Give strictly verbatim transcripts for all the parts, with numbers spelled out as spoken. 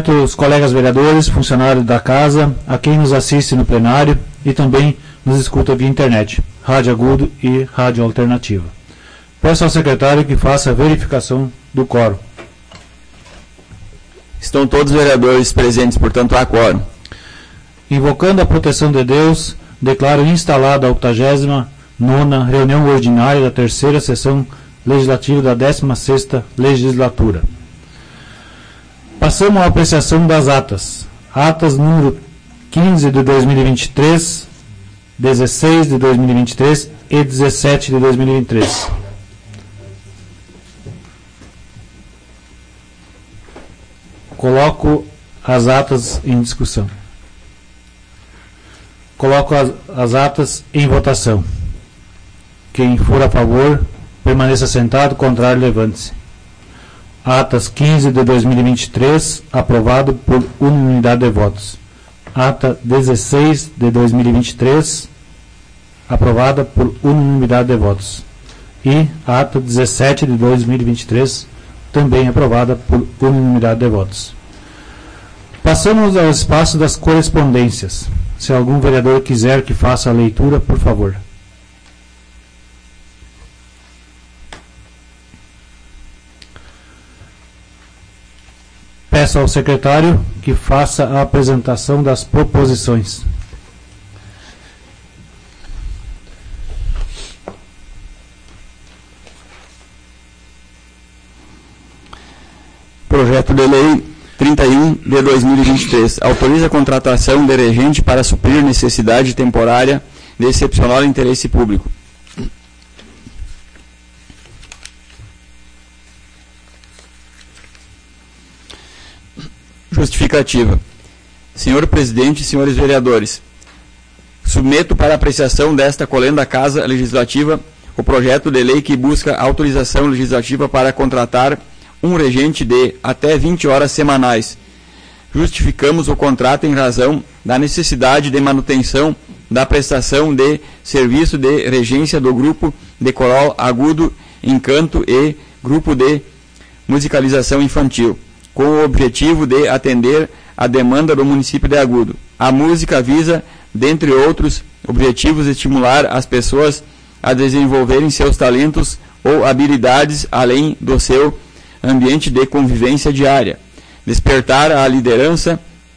cumprimento os colegas vereadores, funcionários da casa, a quem nos assiste no plenário e também nos escuta via internet, Rádio Agudo e Rádio Alternativa. Peço ao secretário que faça a verificação do quórum. Estão todos os vereadores presentes, portanto, há quórum. Invocando a proteção de Deus, declaro instalada a octagésima nona reunião ordinária da terceira sessão legislativa da décima sexta legislatura. Passamos à apreciação das atas. Atas número quinze de dois mil e vinte e três, dezesseis de dois mil e vinte e três e dezessete de dois mil e vinte e três. Coloco as atas em discussão. Coloco as, as atas em votação. Quem for a favor, permaneça sentado, contrário, levante-se. Atas quinze de dois mil e vinte e três, aprovado por unanimidade de votos. Ata dezesseis de dois mil e vinte e três, aprovada por unanimidade de votos. E a ata dezessete de dois mil e vinte e três, também aprovada por unanimidade de votos. Passamos ao espaço das correspondências. Se algum vereador quiser que faça a leitura, por favor. Peço ao secretário que faça a apresentação das proposições. Projeto de Lei trinta e um de dois mil e vinte e três autoriza a contratação de regente para suprir necessidade temporária de excepcional interesse público. Justificativa. Senhor presidente e senhores vereadores, submeto para apreciação desta colenda Casa Legislativa o projeto de lei que busca autorização legislativa para contratar um regente de até vinte horas semanais. Justificamos o contrato em razão da necessidade de manutenção da prestação de serviço de regência do grupo de coral agudo, encanto e grupo de musicalização infantil, com o objetivo de atender a demanda do município de Agudo. A música visa, dentre outros objetivos, estimular as pessoas a desenvolverem seus talentos ou habilidades além do seu ambiente de convivência diária, despertar a liderança,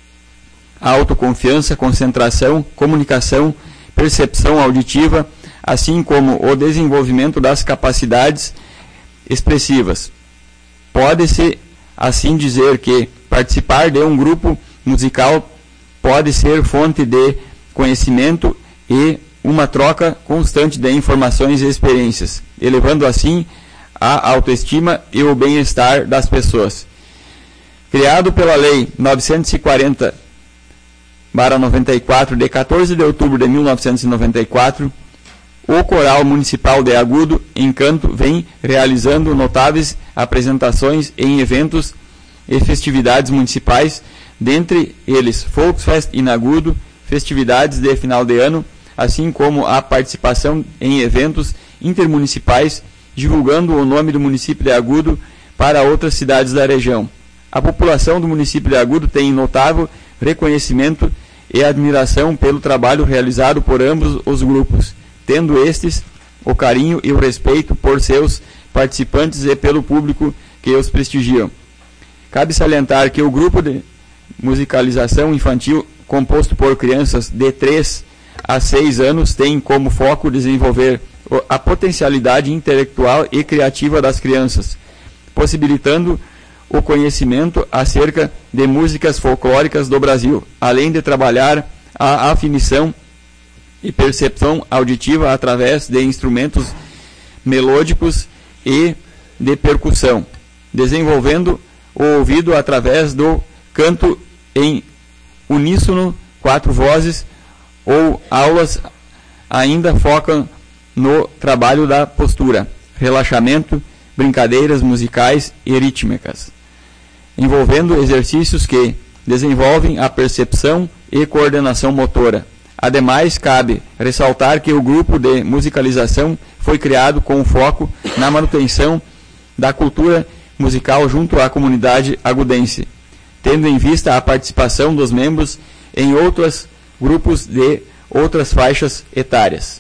a autoconfiança, concentração, comunicação, percepção auditiva, assim como o desenvolvimento das capacidades expressivas. Pode-se assim dizer que participar de um grupo musical pode ser fonte de conhecimento e uma troca constante de informações e experiências, elevando assim a autoestima e o bem-estar das pessoas. Criado pela Lei novecentos e quarenta barra noventa e quatro, de quatorze de outubro de mil novecentos e noventa e quatro, o Coral Municipal de Agudo, Encanto, vem realizando notáveis apresentações em eventos e festividades municipais, dentre eles Folksfest em Agudo, festividades de final de ano, assim como a participação em eventos intermunicipais, divulgando o nome do município de Agudo para outras cidades da região. A população do município de Agudo tem notável reconhecimento e admiração pelo trabalho realizado por ambos os grupos, tendo estes o carinho e o respeito por seus participantes e pelo público que os prestigiam. Cabe salientar que o grupo de musicalização infantil, composto por crianças de três a seis anos, tem como foco desenvolver a potencialidade intelectual e criativa das crianças, possibilitando o conhecimento acerca de músicas folclóricas do Brasil, além de trabalhar a afinição e percepção auditiva através de instrumentos melódicos e de percussão, desenvolvendo o ouvido através do canto em uníssono, quatro vozes, ou aulas ainda focam no trabalho da postura, relaxamento, brincadeiras musicais e rítmicas, envolvendo exercícios que desenvolvem a percepção e coordenação motora. Ademais, cabe ressaltar que o grupo de musicalização foi criado com foco na manutenção da cultura musical junto à comunidade agudense, tendo em vista a participação dos membros em outros grupos de outras faixas etárias.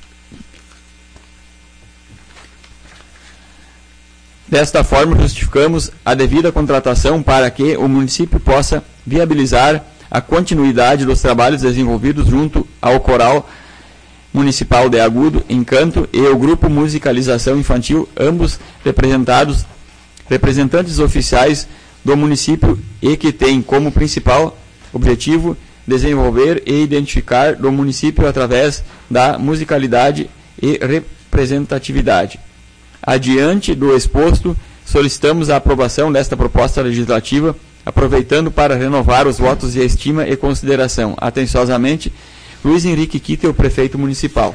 Desta forma, justificamos a devida contratação para que o município possa viabilizar a continuidade dos trabalhos desenvolvidos junto ao Coral Municipal de Agudo, Encanto, e o Grupo Musicalização Infantil, ambos representados, representantes oficiais do município e que têm como principal objetivo desenvolver e identificar do município através da musicalidade e representatividade. Adiante do exposto, solicitamos a aprovação desta proposta legislativa, aproveitando para renovar os votos de estima e consideração. Atenciosamente, Luiz Henrique Kittel, prefeito municipal.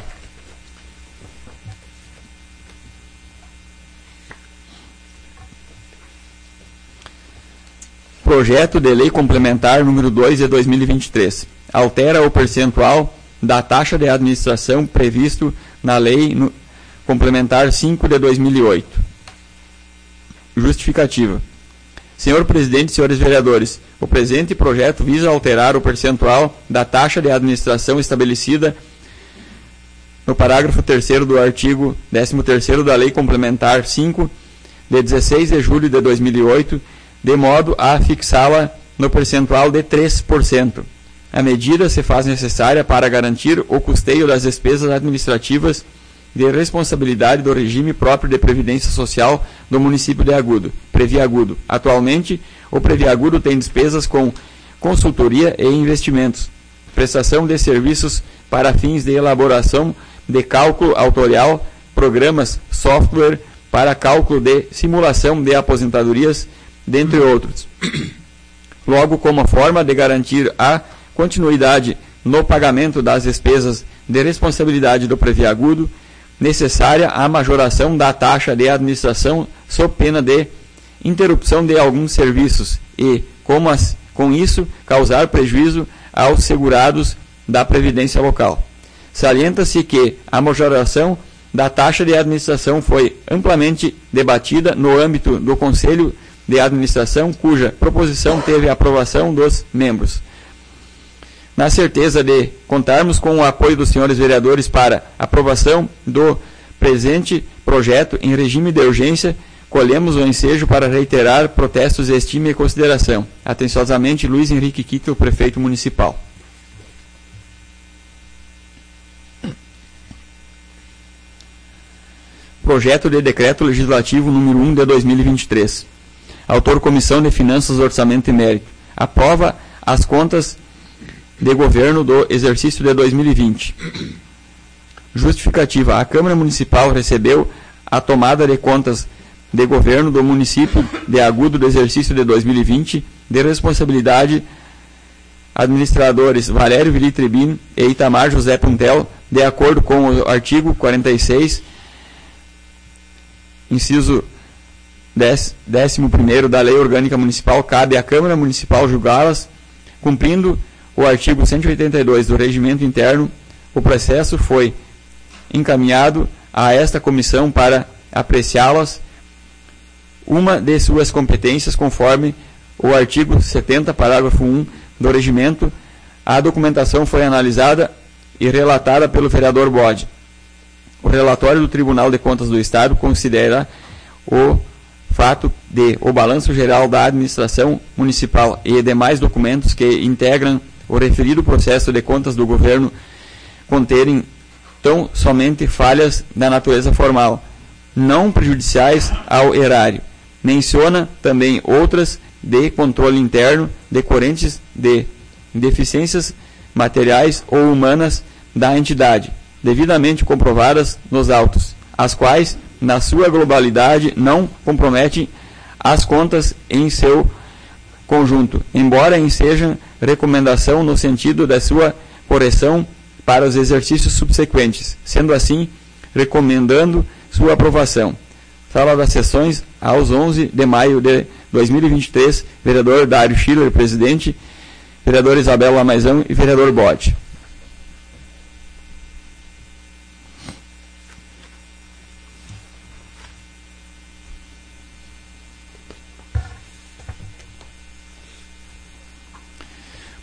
Projeto de Lei Complementar número dois de dois mil e vinte e três. Altera o percentual da taxa de administração previsto na Lei no, Complementar cinco de dois mil e oito. Justificativa. Senhor presidente e senhores vereadores, o presente projeto visa alterar o percentual da taxa de administração estabelecida no parágrafo terceiro do artigo décimo terceiro da Lei Complementar cinco, de dezesseis de julho de dois mil e oito, de modo a fixá-la no percentual de três por cento. A medida se faz necessária para garantir o custeio das despesas administrativas de responsabilidade do regime próprio de previdência social do município de Agudo, Previagudo. Atualmente, o Previagudo tem despesas com consultoria e investimentos, prestação de serviços para fins de elaboração de cálculo autorial, programas, software para cálculo de simulação de aposentadorias, dentre outros. Logo, como forma de garantir a continuidade no pagamento das despesas de responsabilidade do Previagudo, necessária a majoração da taxa de administração sob pena de interrupção de alguns serviços e, como as, com isso, causar prejuízo aos segurados da Previdência Local. Salienta-se que a majoração da taxa de administração foi amplamente debatida no âmbito do Conselho de Administração, cuja proposição teve a aprovação dos membros. Na certeza de contarmos com o apoio dos senhores vereadores para aprovação do presente projeto em regime de urgência, colhemos o ensejo para reiterar protestos de estima e consideração. Atenciosamente, Luiz Henrique Kittel, prefeito municipal. Projeto de Decreto Legislativo número um de dois mil e vinte e três. Autor Comissão de Finanças, Orçamento e Mérito. Aprova as contas de governo do exercício de dois mil e vinte. Justificativa. A Câmara Municipal recebeu a tomada de contas de governo do município de Agudo do exercício de dois mil e vinte, de responsabilidade administradores Valério Vili Tribin e Itamar José Puntel, de acordo com o artigo quarenta e seis, inciso décimo primeiro da Lei Orgânica Municipal, cabe à Câmara Municipal julgá-las, cumprindo o artigo cento e oitenta e dois do Regimento Interno. O processo foi encaminhado a esta comissão para apreciá-las, uma de suas competências, conforme o artigo setenta, parágrafo um do Regimento. A documentação foi analisada e relatada pelo vereador Bode. O relatório do Tribunal de Contas do Estado considera o fato de o balanço geral da administração municipal e demais documentos que integram o referido processo de contas do governo conterem tão somente falhas da natureza formal, não prejudiciais ao erário. Menciona também outras de controle interno decorrentes de deficiências materiais ou humanas da entidade, devidamente comprovadas nos autos, as quais, na sua globalidade, não comprometem as contas em seu conjunto, embora ensejam recomendação no sentido da sua correção para os exercícios subsequentes, sendo assim, recomendando sua aprovação. Sala das sessões, aos onze de maio de dois mil e vinte e três, vereador Dário Schiller, presidente, vereador Isabel Lamaizão e vereador Bode.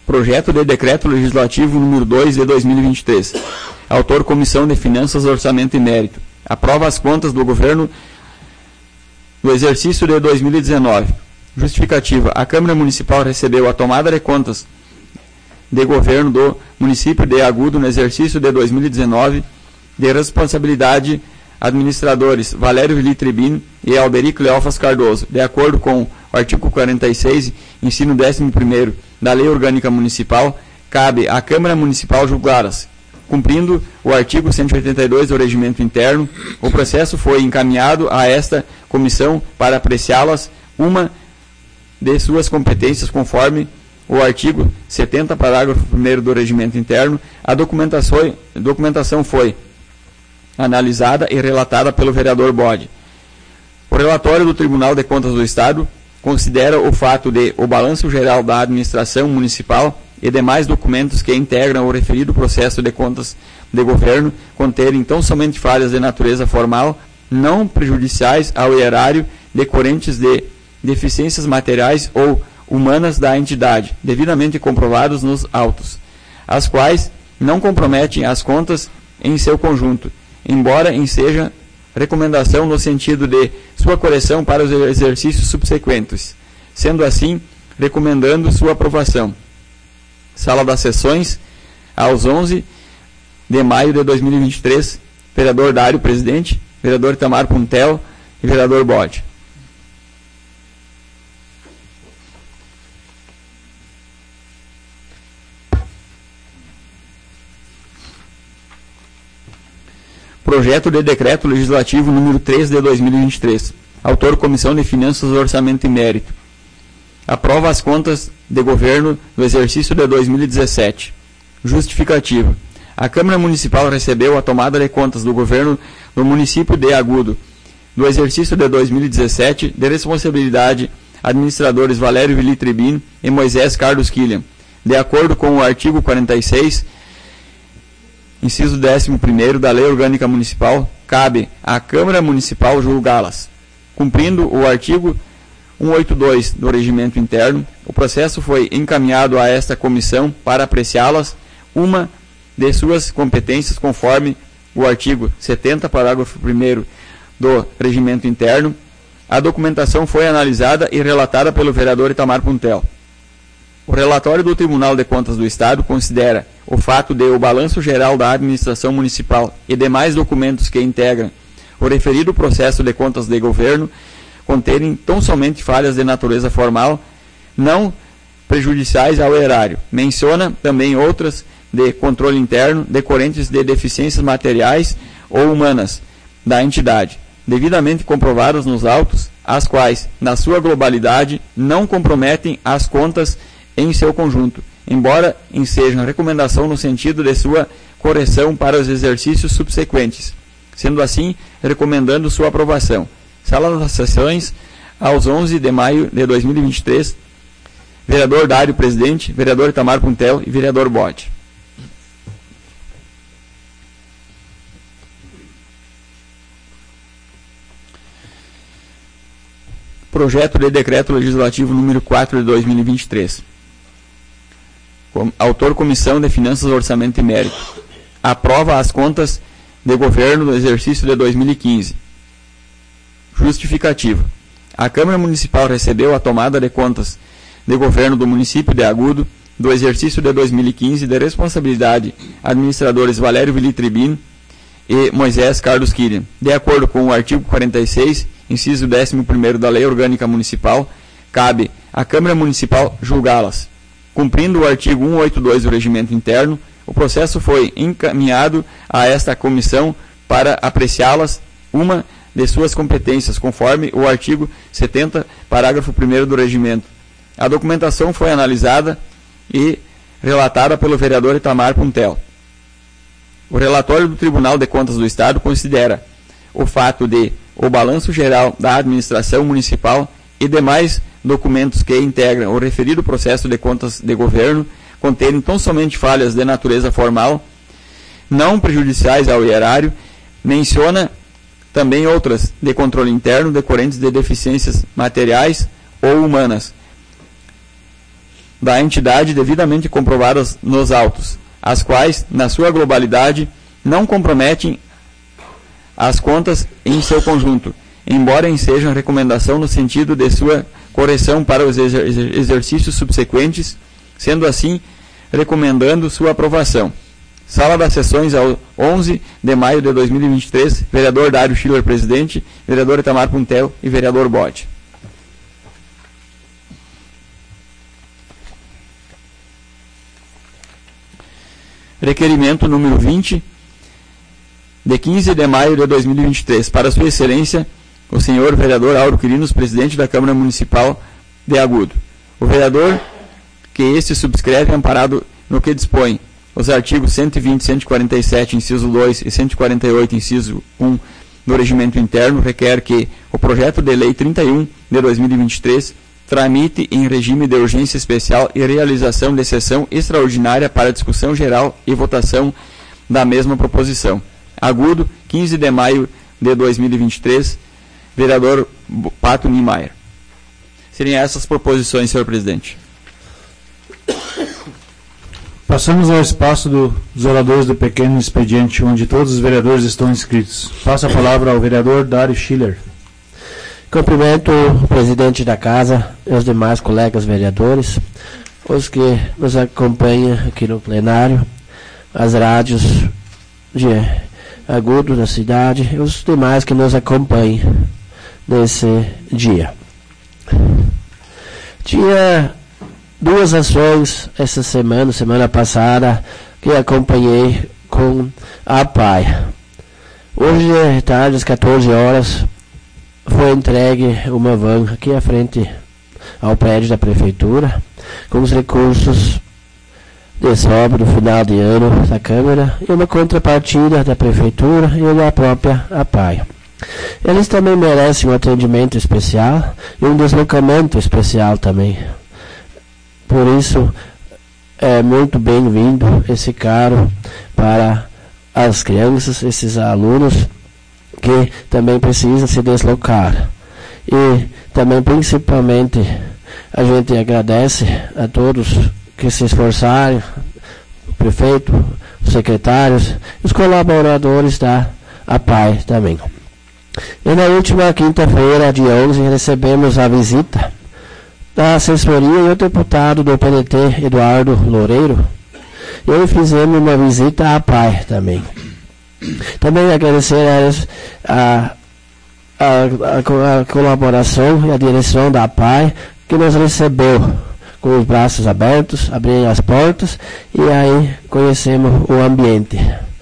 Projeto de Decreto Legislativo número dois de dois mil e vinte e três. Autor, Comissão de Finanças, Orçamento e Mérito. Aprova as contas do governo do exercício de dois mil e dezenove. Justificativa. A Câmara Municipal recebeu a tomada de contas de governo do município de Agudo no exercício de dois mil e dezenove, de responsabilidade administradores Valério Vilitribin e Alberico Leofas Cardoso, de acordo com o artigo quarenta e seis, inciso décimo primeiro da Lei Orgânica Municipal, cabe à Câmara Municipal julgá-las. Cumprindo o artigo cento e oitenta e dois do Regimento Interno, o processo foi encaminhado a esta comissão para apreciá-las, uma de suas competências conforme o artigo setenta, parágrafo primeiro do Regimento Interno. A documentação, documentação foi analisada e relatada pelo vereador Bode. O relatório do Tribunal de Contas do Estado considera o fato de o balanço geral da administração municipal e demais documentos que integram o referido processo de contas de governo conterem tão somente falhas de natureza formal, não prejudiciais ao erário, decorrentes de deficiências materiais ou humanas da entidade, devidamente comprovados nos autos, as quais não comprometem as contas em seu conjunto, embora enseja recomendação no sentido de sua correção para os exercícios subsequentes, sendo assim, recomendando sua aprovação. Sala das Sessões, aos onze de maio de dois mil e vinte e três, vereador Dário, presidente, vereador Itamar Puntel e vereador Bode. Projeto de Decreto Legislativo número três de dois mil e vinte e três. Autor, Comissão de Finanças, Orçamento e Mérito. Aprova as contas de governo do exercício de dois mil e dezessete. Justificativa. A Câmara Municipal recebeu a tomada de contas do governo do município de Agudo do exercício de dois mil e dezessete, de responsabilidade administradores Valério Vilitribin e Moisés Carlos Killian, de acordo com o artigo quarenta e seis, inciso décimo primeiro da Lei Orgânica Municipal, cabe à Câmara Municipal julgá-las. Cumprindo o artigo cento e oitenta e dois do Regimento Interno, o processo foi encaminhado a esta comissão para apreciá-las, uma de suas competências conforme o artigo setenta, parágrafo primeiro do Regimento Interno. A documentação foi analisada e relatada pelo vereador Itamar Puntel. O relatório do Tribunal de Contas do Estado considera o fato de o balanço geral da administração municipal e demais documentos que integram o referido processo de contas de governo conterem tão somente falhas de natureza formal, não prejudiciais ao erário. Menciona também outras de controle interno decorrentes de deficiências materiais ou humanas da entidade, devidamente comprovadas nos autos, as quais, na sua globalidade, não comprometem as contas em seu conjunto, embora ensejam recomendação no sentido de sua correção para os exercícios subsequentes, sendo assim, recomendando sua aprovação. Sala das Sessões, aos onze de maio de dois mil e vinte e três, vereador Dário, presidente, vereador Itamar Puntel e vereador Bode. Projeto de Decreto Legislativo número quatro de dois mil e vinte e três. Autor, Comissão de Finanças, Orçamento e Mérito. Aprova as contas de governo do exercício de dois mil e quinze. Justificativa. A Câmara Municipal recebeu a tomada de contas de governo do município de Agudo do exercício de dois mil e quinze de responsabilidade administradores Valério Vilitribin e Moisés Carlos Killian, de acordo com o artigo quarenta e seis, inciso décimo primeiro da Lei Orgânica Municipal, cabe à Câmara Municipal julgá-las. Cumprindo o artigo cento e oitenta e dois do Regimento Interno, o processo foi encaminhado a esta comissão para apreciá-las, uma de suas competências, conforme o artigo setenta, parágrafo primeiro do Regimento. A documentação foi analisada e relatada pelo vereador Itamar Puntel. O relatório do Tribunal de Contas do Estado considera o fato de o balanço geral da administração municipal e demais documentos que integram o referido processo de contas de governo conterem tão somente falhas de natureza formal, não prejudiciais ao erário, menciona também outras de controle interno decorrentes de deficiências materiais ou humanas da entidade devidamente comprovadas nos autos, as quais, na sua globalidade, não comprometem as contas em seu conjunto, embora ensejam recomendação no sentido de sua correção para os exer exercícios subsequentes, sendo assim, recomendando sua aprovação. Sala das sessões ao onze de maio de dois mil e vinte e três, vereador Dário Schiller, presidente, vereador Itamar Puntel e vereador Bode. Requerimento número vinte, de quinze de maio de dois mil e vinte e três, para sua excelência, o senhor vereador Auro Quirinos, presidente da Câmara Municipal de Agudo. O vereador que este subscreve, amparado no que dispõe os artigos cento e vinte, cento e quarenta e sete, inciso dois e cento e quarenta e oito, inciso um do Regimento Interno, requer que o projeto de lei trinta e um de dois mil e vinte e três tramite em regime de urgência especial e realização de sessão extraordinária para discussão geral e votação da mesma proposição. Agudo, quinze de maio de dois mil e vinte e três, vereador Pato Niemeyer. Seriam essas proposições, senhor presidente. Passamos ao espaço do, dos oradores do pequeno expediente, onde todos os vereadores estão inscritos. Passo a palavra ao vereador Dário Schiller. Cumprimento o presidente da casa e os demais colegas vereadores, os que nos acompanham aqui no plenário, as rádios de Agudo da cidade e os demais que nos acompanham nesse dia. Tinha duas ações essa semana, semana passada, que acompanhei com a P A I. Hoje, à tarde, às quatorze horas, foi entregue uma van aqui à frente ao prédio da prefeitura, com os recursos de sobra do final de ano da Câmara e uma contrapartida da prefeitura e da própria A P A I. Eles também merecem um atendimento especial e um deslocamento especial também. Por isso, é muito bem-vindo esse caro para as crianças, esses alunos que também precisam se deslocar. E também, principalmente, a gente agradece a todos que se esforçaram, o prefeito, os secretários, os colaboradores da A P A I também. E na última quinta-feira, dia onze, recebemos a visita da assessoria e o deputado do P D T, Eduardo Loureiro, e fizemos uma visita à P A I também. Também agradecer a eles a, a, a, a colaboração e a direção da A P A I, que nos recebeu com os braços abertos, abrindo as portas, e aí conhecemos o ambiente.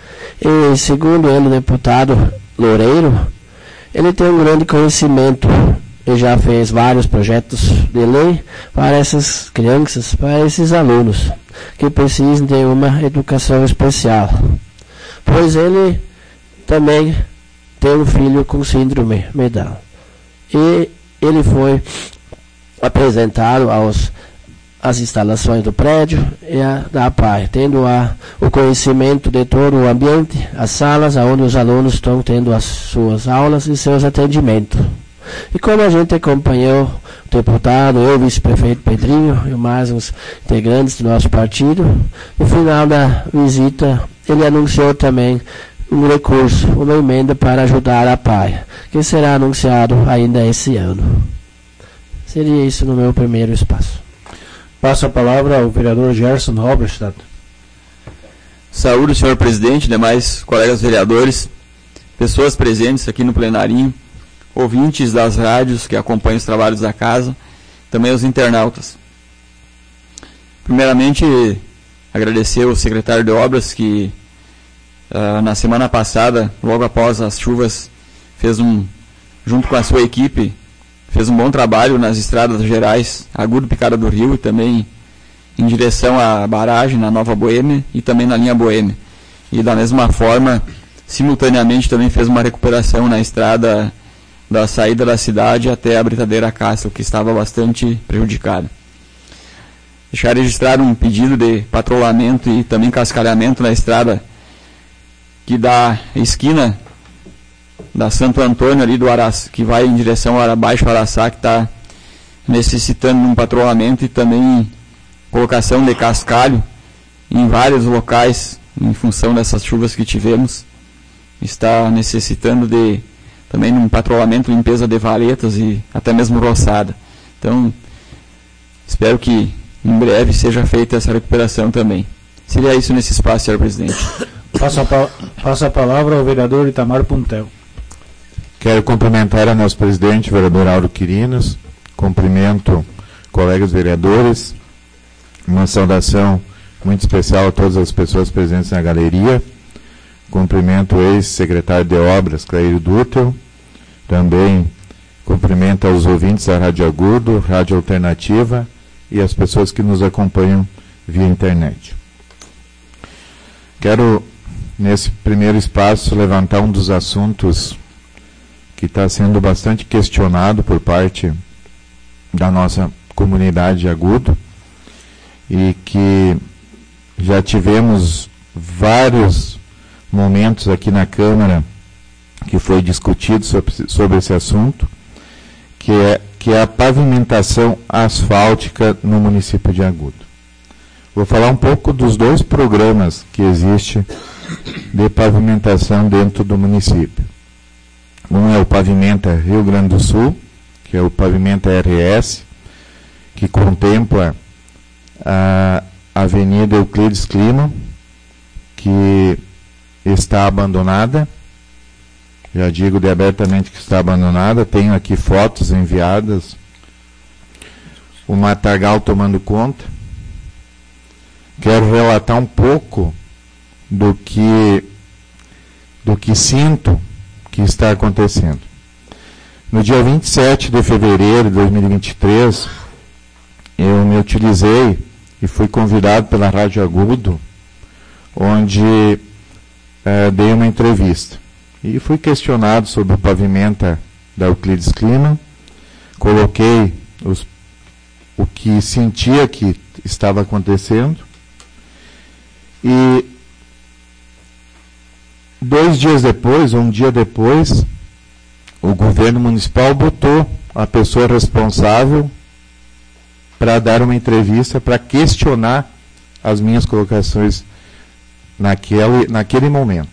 E segundo ele, o deputado Loureiro, ele tem um grande conhecimento e já fez vários projetos de lei para essas crianças, para esses alunos que precisam de uma educação especial. Pois ele também tem um filho com síndrome de Down. E ele foi apresentado aos as instalações do prédio e a, da A P A I, tendo a, o conhecimento de todo o ambiente, as salas onde os alunos estão tendo as suas aulas e seus atendimentos. E como a gente acompanhou o deputado, eu, o vice-prefeito Pedrinho e mais uns integrantes do nosso partido, no final da visita ele anunciou também um recurso, uma emenda para ajudar a A P A I, que será anunciado ainda esse ano. Seria isso no meu primeiro espaço. Passo a palavra ao vereador Gerson Halberstadt. Saúde, senhor presidente, demais colegas vereadores, pessoas presentes aqui no plenarinho, ouvintes das rádios que acompanham os trabalhos da casa, também os internautas. Primeiramente, agradecer ao secretário de Obras que, uh, na semana passada, logo após as chuvas, fez um, junto com a sua equipe, fez um bom trabalho nas estradas gerais, Agudo Picada do Rio, e também em direção à barragem, na Nova Boêmia, e também na linha Boêmia. E da mesma forma, simultaneamente também fez uma recuperação na estrada da saída da cidade até a Britadeira Castro, que estava bastante prejudicada. Deixar registrado um pedido de patrulhamento e também cascalhamento na estrada que dá esquina da Santo Antônio ali do Araçá, que vai em direção ao Baixo Araçá, que está necessitando de um patrulhamento e também colocação de cascalho em vários locais, em função dessas chuvas que tivemos. Está necessitando de também um patrulhamento, limpeza de varetas e até mesmo roçada. Então, espero que em breve seja feita essa recuperação também. Seria isso nesse espaço, senhor presidente. Passo a, passo a palavra ao vereador Itamar Puntel. Quero cumprimentar a nosso presidente, vereador Auro Quirinos. Cumprimento colegas vereadores. Uma saudação muito especial a todas as pessoas presentes na galeria. Cumprimento o ex-secretário de Obras, Cleírio Dutel. Também cumprimento aos ouvintes da Rádio Agudo, Rádio Alternativa e as pessoas que nos acompanham via internet. Quero, nesse primeiro espaço, levantar um dos assuntos que está sendo bastante questionado por parte da nossa comunidade de Agudo e que já tivemos vários momentos aqui na Câmara que foi discutido sobre, sobre esse assunto, que é, que é a pavimentação asfáltica no município de Agudo. Vou falar um pouco dos dois programas que existem de pavimentação dentro do município. Um é o Pavimenta Rio Grande do Sul, que é o Pavimenta R S, que contempla a Avenida Euclides Clima, que está abandonada. Já digo de abertamente que está abandonada. Tenho aqui fotos enviadas. O matagal tomando conta. Quero relatar um pouco do que, do que sinto que está acontecendo. No dia vinte e sete de fevereiro de dois mil e vinte e três, eu me utilizei e fui convidado pela Rádio Agudo, onde eh, dei uma entrevista. E fui questionado sobre o pavimenta da Euclides Clima, coloquei os, o que sentia que estava acontecendo, e dois dias depois, ou um dia depois, o governo municipal botou a pessoa responsável para dar uma entrevista, para questionar as minhas colocações naquele, naquele momento.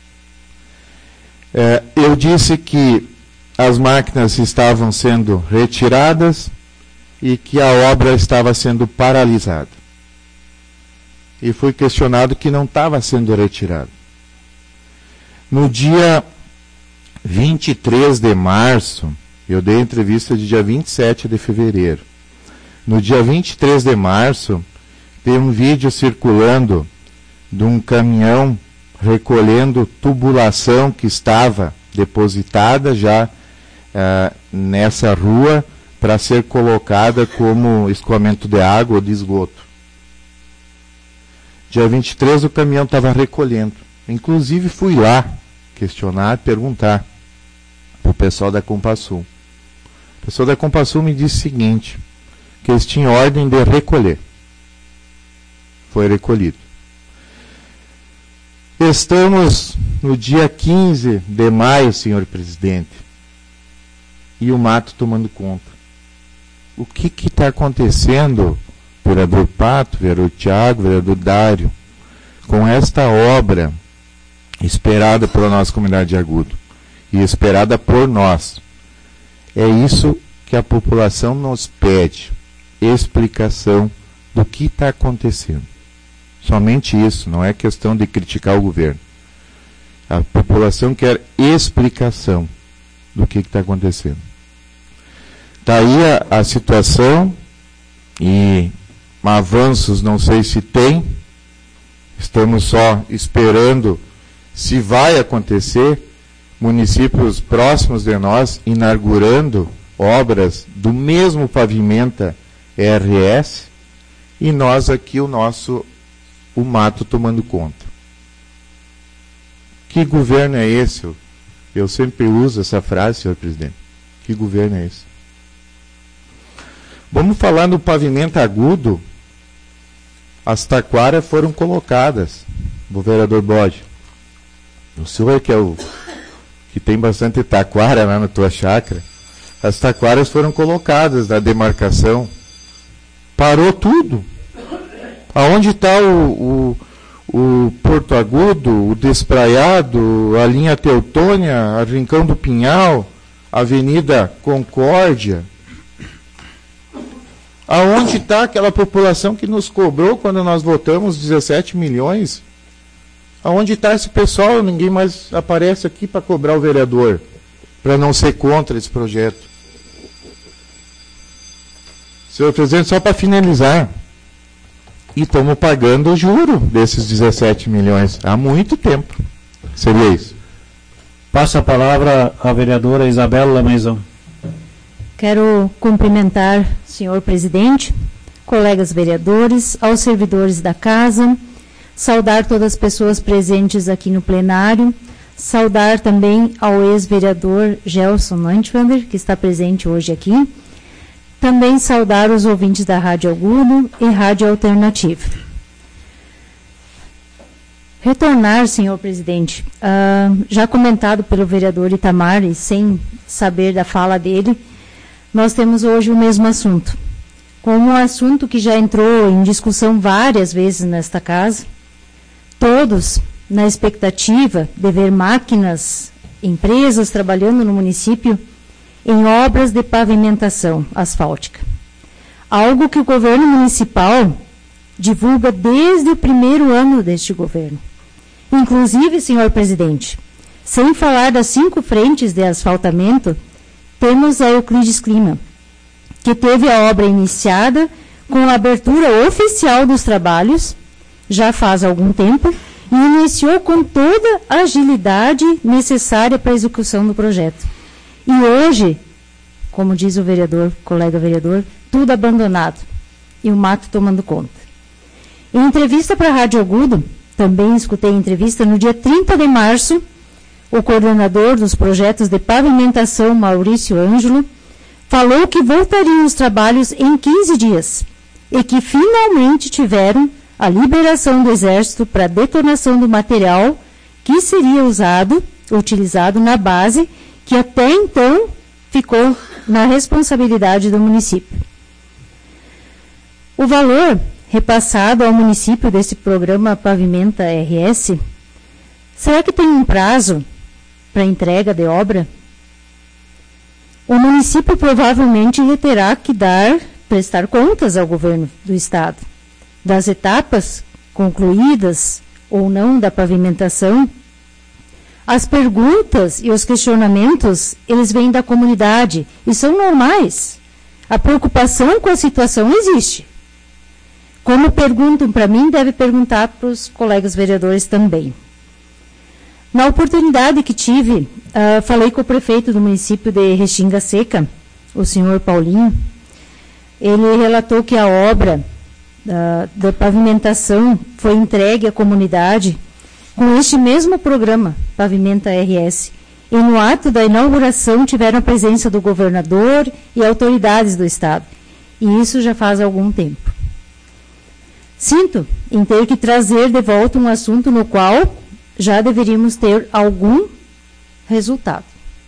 É, eu disse que as máquinas estavam sendo retiradas e que a obra estava sendo paralisada. E fui questionado que não estava sendo retirada. No dia vinte e três de março, eu dei a entrevista de dia vinte e sete de fevereiro. No dia vinte e três de março, tem um vídeo circulando de um caminhão recolhendo tubulação que estava depositada já uh, nessa rua para ser colocada como escoamento de água ou de esgoto. Dia vinte e três o caminhão estava recolhendo. Inclusive fui lá questionar, perguntar para o pessoal da Compasul. O pessoal da Compasul me disse o seguinte, que eles tinham ordem de recolher. Foi recolhido. Estamos no dia quinze de maio, senhor presidente, e o mato tomando conta. O que está acontecendo, vereador Pato, vereador Tiago, vereador Dário, com esta obra esperada pela nossa comunidade de Agudo e esperada por nós? É isso que a população nos pede, explicação do que está acontecendo. Somente isso, não é questão de criticar o governo. A população quer explicação do que está acontecendo. Está aí a, a situação e avanços não sei se tem, estamos só esperando se vai acontecer, municípios próximos de nós inaugurando obras do mesmo Pavimenta R S e nós aqui o nosso o mato tomando conta. Que governo é esse? Eu, eu sempre uso essa frase, senhor presidente. Que governo é esse? Vamos falar no pavimento agudo. As taquaras foram colocadas. O vereador Bode, o senhor que é o que tem bastante taquara lá na tua chácara, as taquaras foram colocadas na demarcação. Parou tudo. Aonde está o, o, o Porto Agudo, o Despraiado, a linha Teutônia, a Rincão do Pinhal, a Avenida Concórdia? Aonde está aquela população que nos cobrou quando nós votamos dezessete milhões? Aonde está esse pessoal? Ninguém mais aparece aqui para cobrar o vereador, para não ser contra esse projeto. Senhor presidente, só para finalizar, e estamos pagando o juro desses dezessete milhões há muito tempo. Seria isso. Passa a palavra à vereadora Isabela Lamezão. Quero cumprimentar o senhor presidente, colegas vereadores, aos servidores da casa, saudar todas as pessoas presentes aqui no plenário, saudar também ao ex-vereador Gelson Lantwander, que está presente hoje aqui, também saudar os ouvintes da Rádio Agudo e Rádio Alternativa. Retornar, senhor presidente, uh, já comentado pelo vereador Itamar, e sem saber da fala dele, nós temos hoje o mesmo assunto. Como um assunto que já entrou em discussão várias vezes nesta casa, todos na expectativa de ver máquinas, empresas trabalhando no município em obras de pavimentação asfáltica. Algo que o governo municipal divulga desde o primeiro ano deste governo. Inclusive, senhor presidente, sem falar das cinco frentes de asfaltamento, temos a Euclides Clima, que teve a obra iniciada com a abertura oficial dos trabalhos, já faz algum tempo, e iniciou com toda a agilidade necessária para a execução do projeto. E hoje, como diz o vereador, colega vereador, tudo abandonado e o mato tomando conta. Em entrevista para a Rádio Agudo, também escutei entrevista no dia trinta de março, o coordenador dos projetos de pavimentação, Maurício Ângelo, falou que voltariam os trabalhos em quinze dias e que finalmente tiveram a liberação do Exército para detonação do material que seria usado, utilizado na base, que até então ficou na responsabilidade do município. O valor repassado ao município desse programa Pavimenta R S, será que tem um prazo para entrega de obra? O município provavelmente terá que dar, prestar contas ao governo do estado das etapas concluídas ou não da pavimentação. As perguntas e os questionamentos, eles vêm da comunidade e são normais. A preocupação com a situação existe. Como perguntam para mim, deve perguntar para os colegas vereadores também. Na oportunidade que tive, uh, falei com o prefeito do município de Restinga Seca, o senhor Paulinho. Ele relatou que a obra uh, da pavimentação foi entregue à comunidade com este mesmo programa, Pavimenta R S. E no ato da inauguração tiveram a presença do governador e autoridades do estado. E isso já faz algum tempo. Sinto em ter que trazer de volta um assunto no qual já deveríamos ter algum resultado.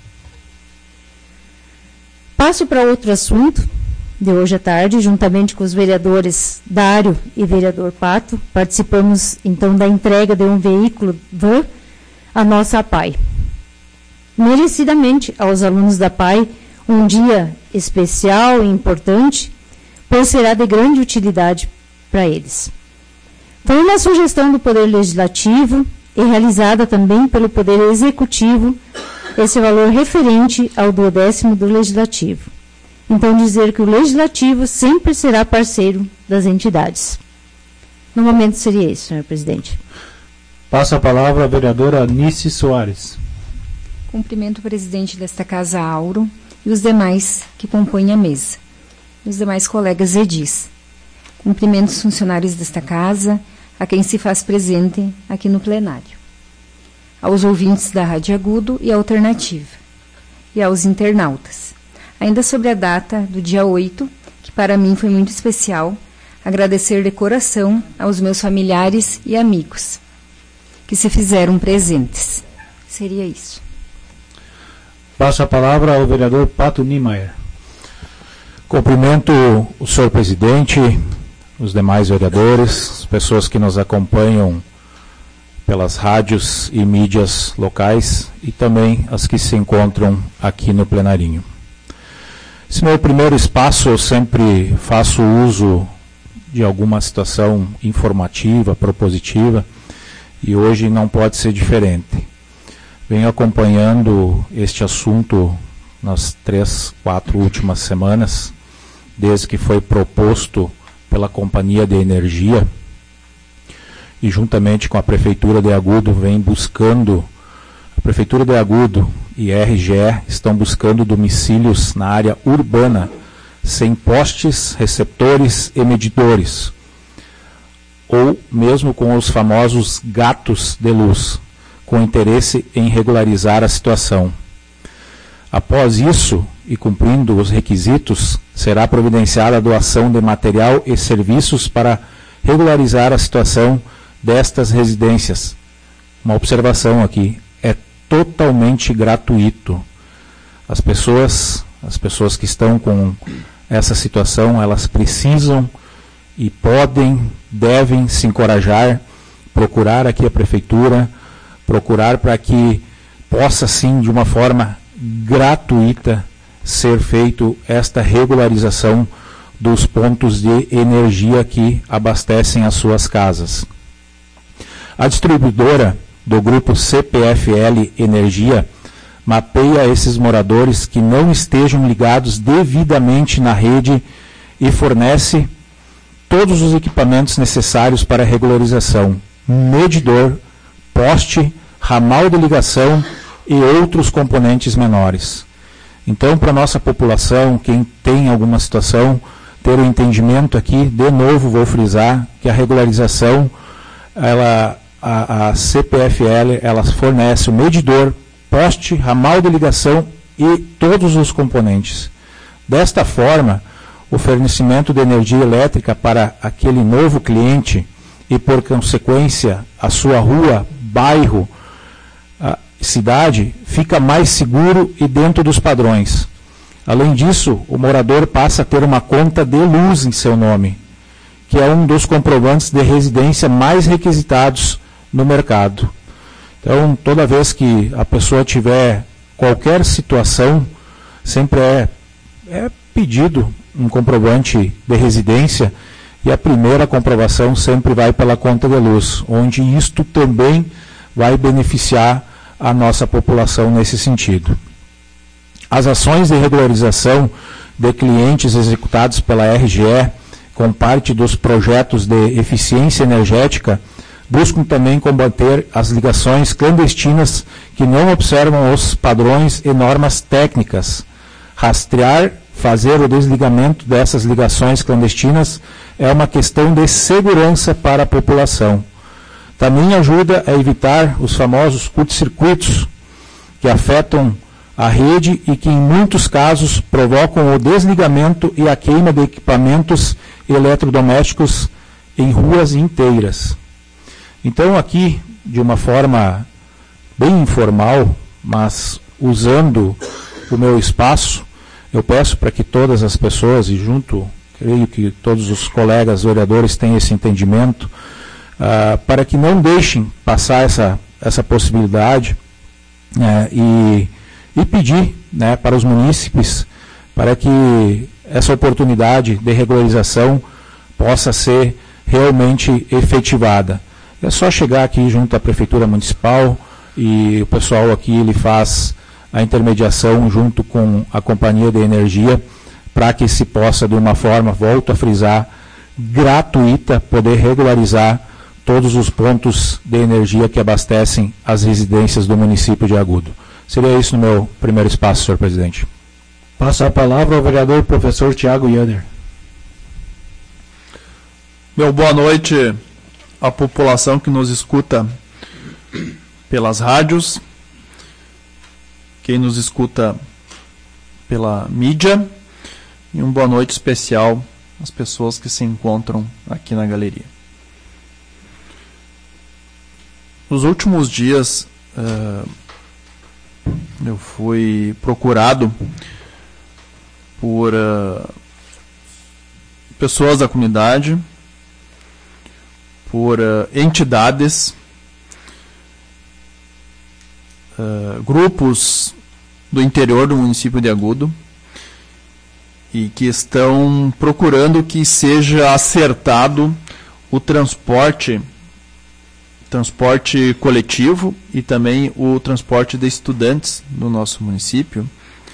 Passo para outro assunto de hoje à tarde, juntamente com os vereadores Dário e vereador Pato, participamos então da entrega de um veículo van à nossa A P A I. Merecidamente aos alunos da A P A I, um dia especial e importante, pois será de grande utilidade para eles. Foi uma sugestão do Poder Legislativo e realizada também pelo Poder Executivo, esse valor referente ao duodécimo do Legislativo. Então, dizer que o Legislativo sempre será parceiro das entidades. No momento seria isso, senhor presidente. Passa a palavra à vereadora Anice Soares. Cumprimento o presidente desta Casa, Auro, e os demais que compõem a mesa. E os demais colegas edis. Cumprimento os funcionários desta casa, a quem se faz presente aqui no plenário. Aos ouvintes da Rádio Agudo e Alternativa. E aos internautas. Ainda sobre a data do dia oito, que para mim foi muito especial, agradecer de coração aos meus familiares e amigos, que se fizeram presentes. Seria isso. Passo a palavra ao vereador Pato Niemeyer. Cumprimento o senhor presidente, os demais vereadores, as pessoas que nos acompanham pelas rádios e mídias locais e também as que se encontram aqui no plenarinho. Esse meu primeiro espaço, eu sempre faço uso de alguma situação informativa, propositiva, e hoje não pode ser diferente. Venho acompanhando este assunto nas três, quatro últimas semanas, desde que foi proposto pela Companhia de Energia, e juntamente com a Prefeitura de Agudo vem buscando, a Prefeitura de Agudo e R G E estão buscando domicílios na área urbana, sem postes, receptores e medidores, ou mesmo com os famosos gatos de luz, com interesse em regularizar a situação. Após isso, e cumprindo os requisitos, será providenciada a doação de material e serviços para regularizar a situação destas residências. Uma observação aqui, é totalmente gratuito. As pessoas, as pessoas que estão com essa situação, elas precisam e podem, devem se encorajar, procurar aqui a Prefeitura, procurar para que possa sim, de uma forma gratuita, ser feito esta regularização dos pontos de energia que abastecem as suas casas. A distribuidora do grupo C P F L Energia mapeia esses moradores que não estejam ligados devidamente na rede e fornece todos os equipamentos necessários para a regularização, medidor, poste, ramal de ligação e outros componentes menores. Então, para a nossa população, quem tem alguma situação, ter o um entendimento aqui, de novo vou frisar que a regularização, ela, a, a C P F L, ela fornece o medidor, poste, ramal de ligação e todos os componentes. Desta forma, o fornecimento de energia elétrica para aquele novo cliente e, por consequência, a sua rua, bairro, a cidade, fica mais seguro e dentro dos padrões. Além disso, o morador passa a ter uma conta de luz em seu nome, que é um dos comprovantes de residência mais requisitados no mercado. Então, toda vez que a pessoa tiver qualquer situação, sempre é, é pedido um comprovante de residência, e a primeira comprovação sempre vai pela conta de luz, onde isto também vai beneficiar a nossa população nesse sentido. As ações de regularização de clientes executados pela R G E, com parte dos projetos de eficiência energética, buscam também combater as ligações clandestinas que não observam os padrões e normas técnicas. Rastrear, fazer o desligamento dessas ligações clandestinas é uma questão de segurança para a população. Também ajuda a evitar os famosos curtos-circuitos que afetam a rede e que, em muitos casos, provocam o desligamento e a queima de equipamentos eletrodomésticos em ruas inteiras. Então, aqui, de uma forma bem informal, mas usando o meu espaço, eu peço para que todas as pessoas, e junto, creio que todos os colegas vereadores têm esse entendimento, uh, para que não deixem passar essa, essa possibilidade, né, e, e pedir, né, para os munícipes para que essa oportunidade de regularização possa ser realmente efetivada. É só chegar aqui junto à Prefeitura Municipal e o pessoal aqui ele faz a intermediação junto com a Companhia de Energia para que se possa, de uma forma, volto a frisar, gratuita, poder regularizar todos os pontos de energia que abastecem as residências do município de Agudo. Seria isso no meu primeiro espaço, senhor presidente. Passo a palavra ao vereador professor Tiago Yanner. Meu boa noite à população que nos escuta pelas rádios, quem nos escuta pela mídia, e uma boa noite especial às pessoas que se encontram aqui na galeria. Nos últimos dias, uh, eu fui procurado por uh, pessoas da comunidade por uh, entidades, uh, grupos do interior do município de Agudo, e que estão procurando que seja acertado o transporte, transporte coletivo e também o transporte de estudantes no nosso município,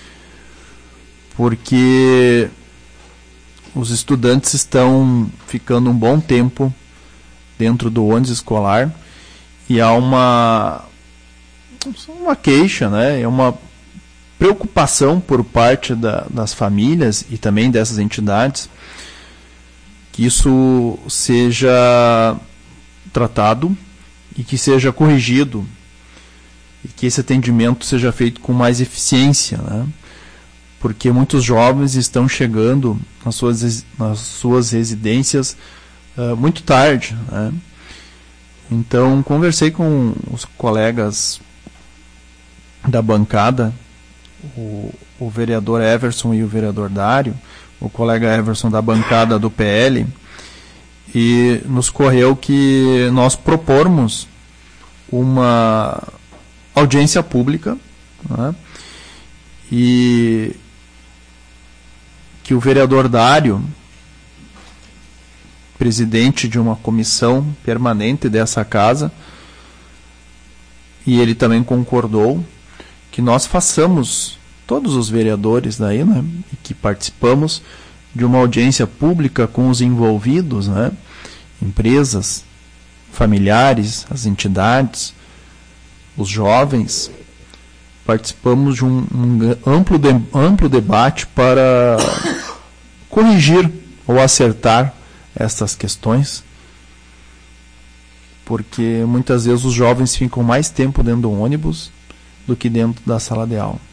porque os estudantes estão ficando um bom tempo dentro do ônibus escolar e há uma, uma queixa, né? É uma preocupação por parte da, das famílias e também dessas entidades que isso seja tratado e que seja corrigido e que esse atendimento seja feito com mais eficiência, né? Porque muitos jovens estão chegando nas suas, nas suas residências uh, muito tarde, né? Então, conversei com os colegas da bancada, o, o vereador Everson e o vereador Dário, o colega Everson da bancada do P L, e nos correu que nós propormos uma audiência pública, né? E que o vereador Dário, presidente de uma comissão permanente dessa casa, e ele também concordou que nós façamos, todos os vereadores daí, né, e que participamos de uma audiência pública com os envolvidos, né, empresas, familiares, as entidades, os jovens, participamos de um, um amplo, de, amplo debate para corrigir ou acertar estas questões, porque muitas vezes os jovens ficam mais tempo dentro do ônibus do que dentro da sala de aula.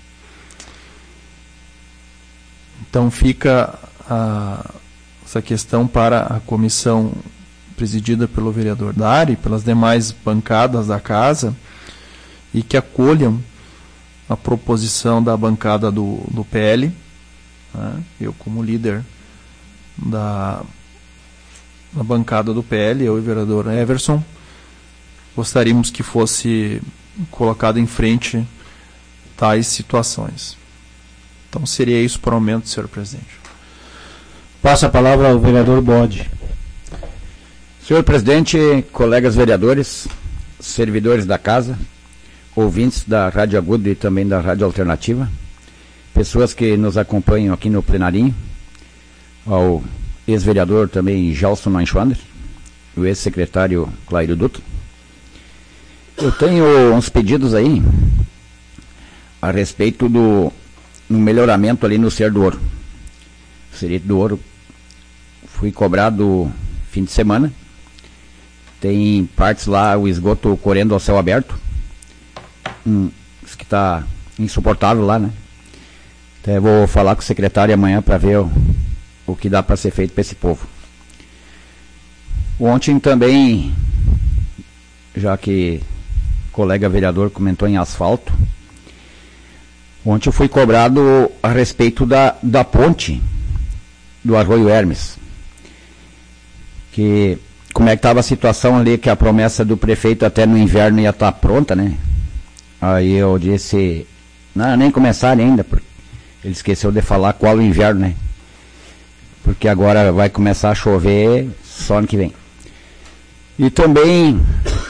Então fica a, essa questão para a comissão presidida pelo vereador Dário e pelas demais bancadas da casa, e que acolham a proposição da bancada do, do P L, né? Eu como líder da, da bancada do P L, eu e o vereador Everson, gostaríamos que fosse colocado em frente tais situações. Então seria isso por aumento, senhor presidente. Passa a palavra ao vereador Bode. Senhor presidente, colegas vereadores, servidores da casa, ouvintes da Rádio Agudo e também da Rádio Alternativa, pessoas que nos acompanham aqui no plenarinho, ao ex-vereador também Gelson Manschwander, o ex-secretário Claírio Dutra. Eu tenho uns pedidos aí a respeito do no melhoramento ali no Cerro do Ouro. O Cerro do Ouro fui cobrado fim de semana. Tem partes lá, o esgoto correndo ao céu aberto. Hum, isso que está insuportável lá, né? Até vou falar com o secretário amanhã para ver o, o que dá para ser feito para esse povo. Ontem também, já que o colega vereador comentou em asfalto, ontem eu fui cobrado a respeito da, da ponte do Arroio Hermes, que como é que estava a situação ali, que a promessa do prefeito até no inverno ia estar pronta, né? Aí eu disse, não, nem começaram ainda, porque ele esqueceu de falar qual o inverno, né? Porque agora vai começar a chover só ano que vem. E também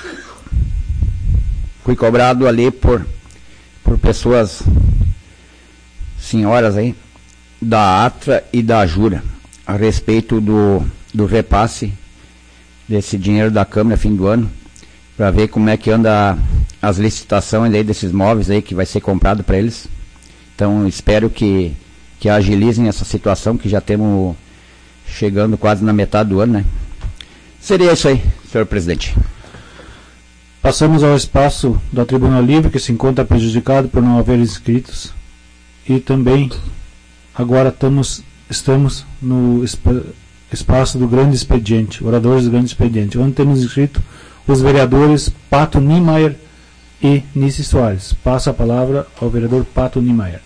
fui cobrado ali por, por pessoas, senhoras aí, da Atra e da Jura, a respeito do, do repasse desse dinheiro da Câmara fim do ano, para ver como é que anda as licitações aí desses móveis aí que vai ser comprado para eles. Então espero que, que agilizem essa situação, que já temos chegando quase na metade do ano, né? Seria isso aí, senhor presidente. Passamos ao espaço da Tribuna Livre, que se encontra prejudicado por não haver inscritos, e também agora estamos, estamos no espaço do Grande Expediente, oradores do Grande Expediente, onde temos inscrito os vereadores Pato Niemeyer e Nice Soares. Passa a palavra ao vereador Pato Niemeyer.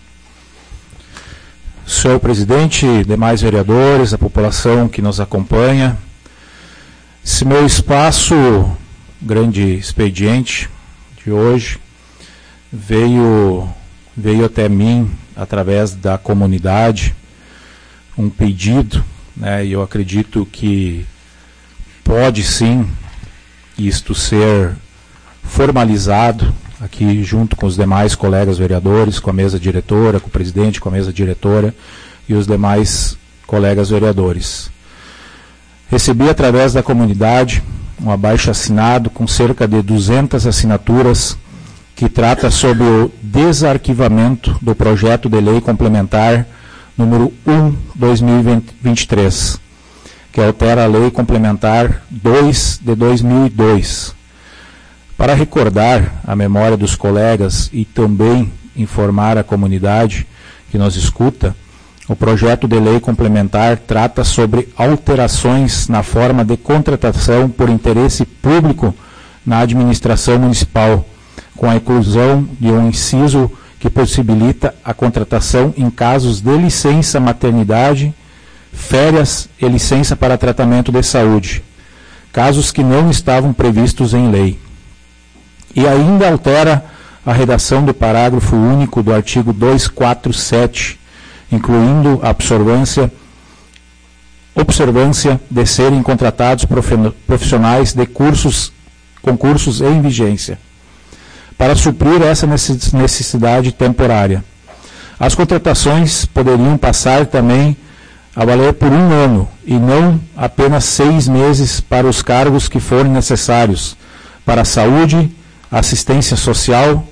Senhor presidente, demais vereadores, a população que nos acompanha, Esse meu espaço, grande expediente de hoje, veio, veio até mim através da comunidade, um pedido, né, e eu acredito que pode sim isto ser formalizado aqui junto com os demais colegas vereadores, com a mesa diretora, com o presidente, com a mesa diretora e os demais colegas vereadores. Recebi através da comunidade um abaixo-assinado com cerca de duzentas assinaturas que trata sobre o desarquivamento do projeto de lei complementar número um barra dois mil e vinte e três, que altera a lei complementar dois de dois mil e dois. Para recordar a memória dos colegas e também informar a comunidade que nos escuta, o projeto de lei complementar trata sobre alterações na forma de contratação por interesse público na administração municipal, com a inclusão de um inciso que possibilita a contratação em casos de licença maternidade, férias e licença para tratamento de saúde, casos que não estavam previstos em lei. E ainda altera a redação do parágrafo único do artigo duzentos e quarenta e sete, incluindo a observância, observância de serem contratados profissionais de cursos, concursos em vigência, para suprir essa necessidade temporária. As contratações poderiam passar também a valer por um ano, e não apenas seis meses para os cargos que forem necessários para a saúde, assistência social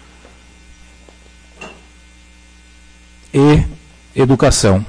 e educação.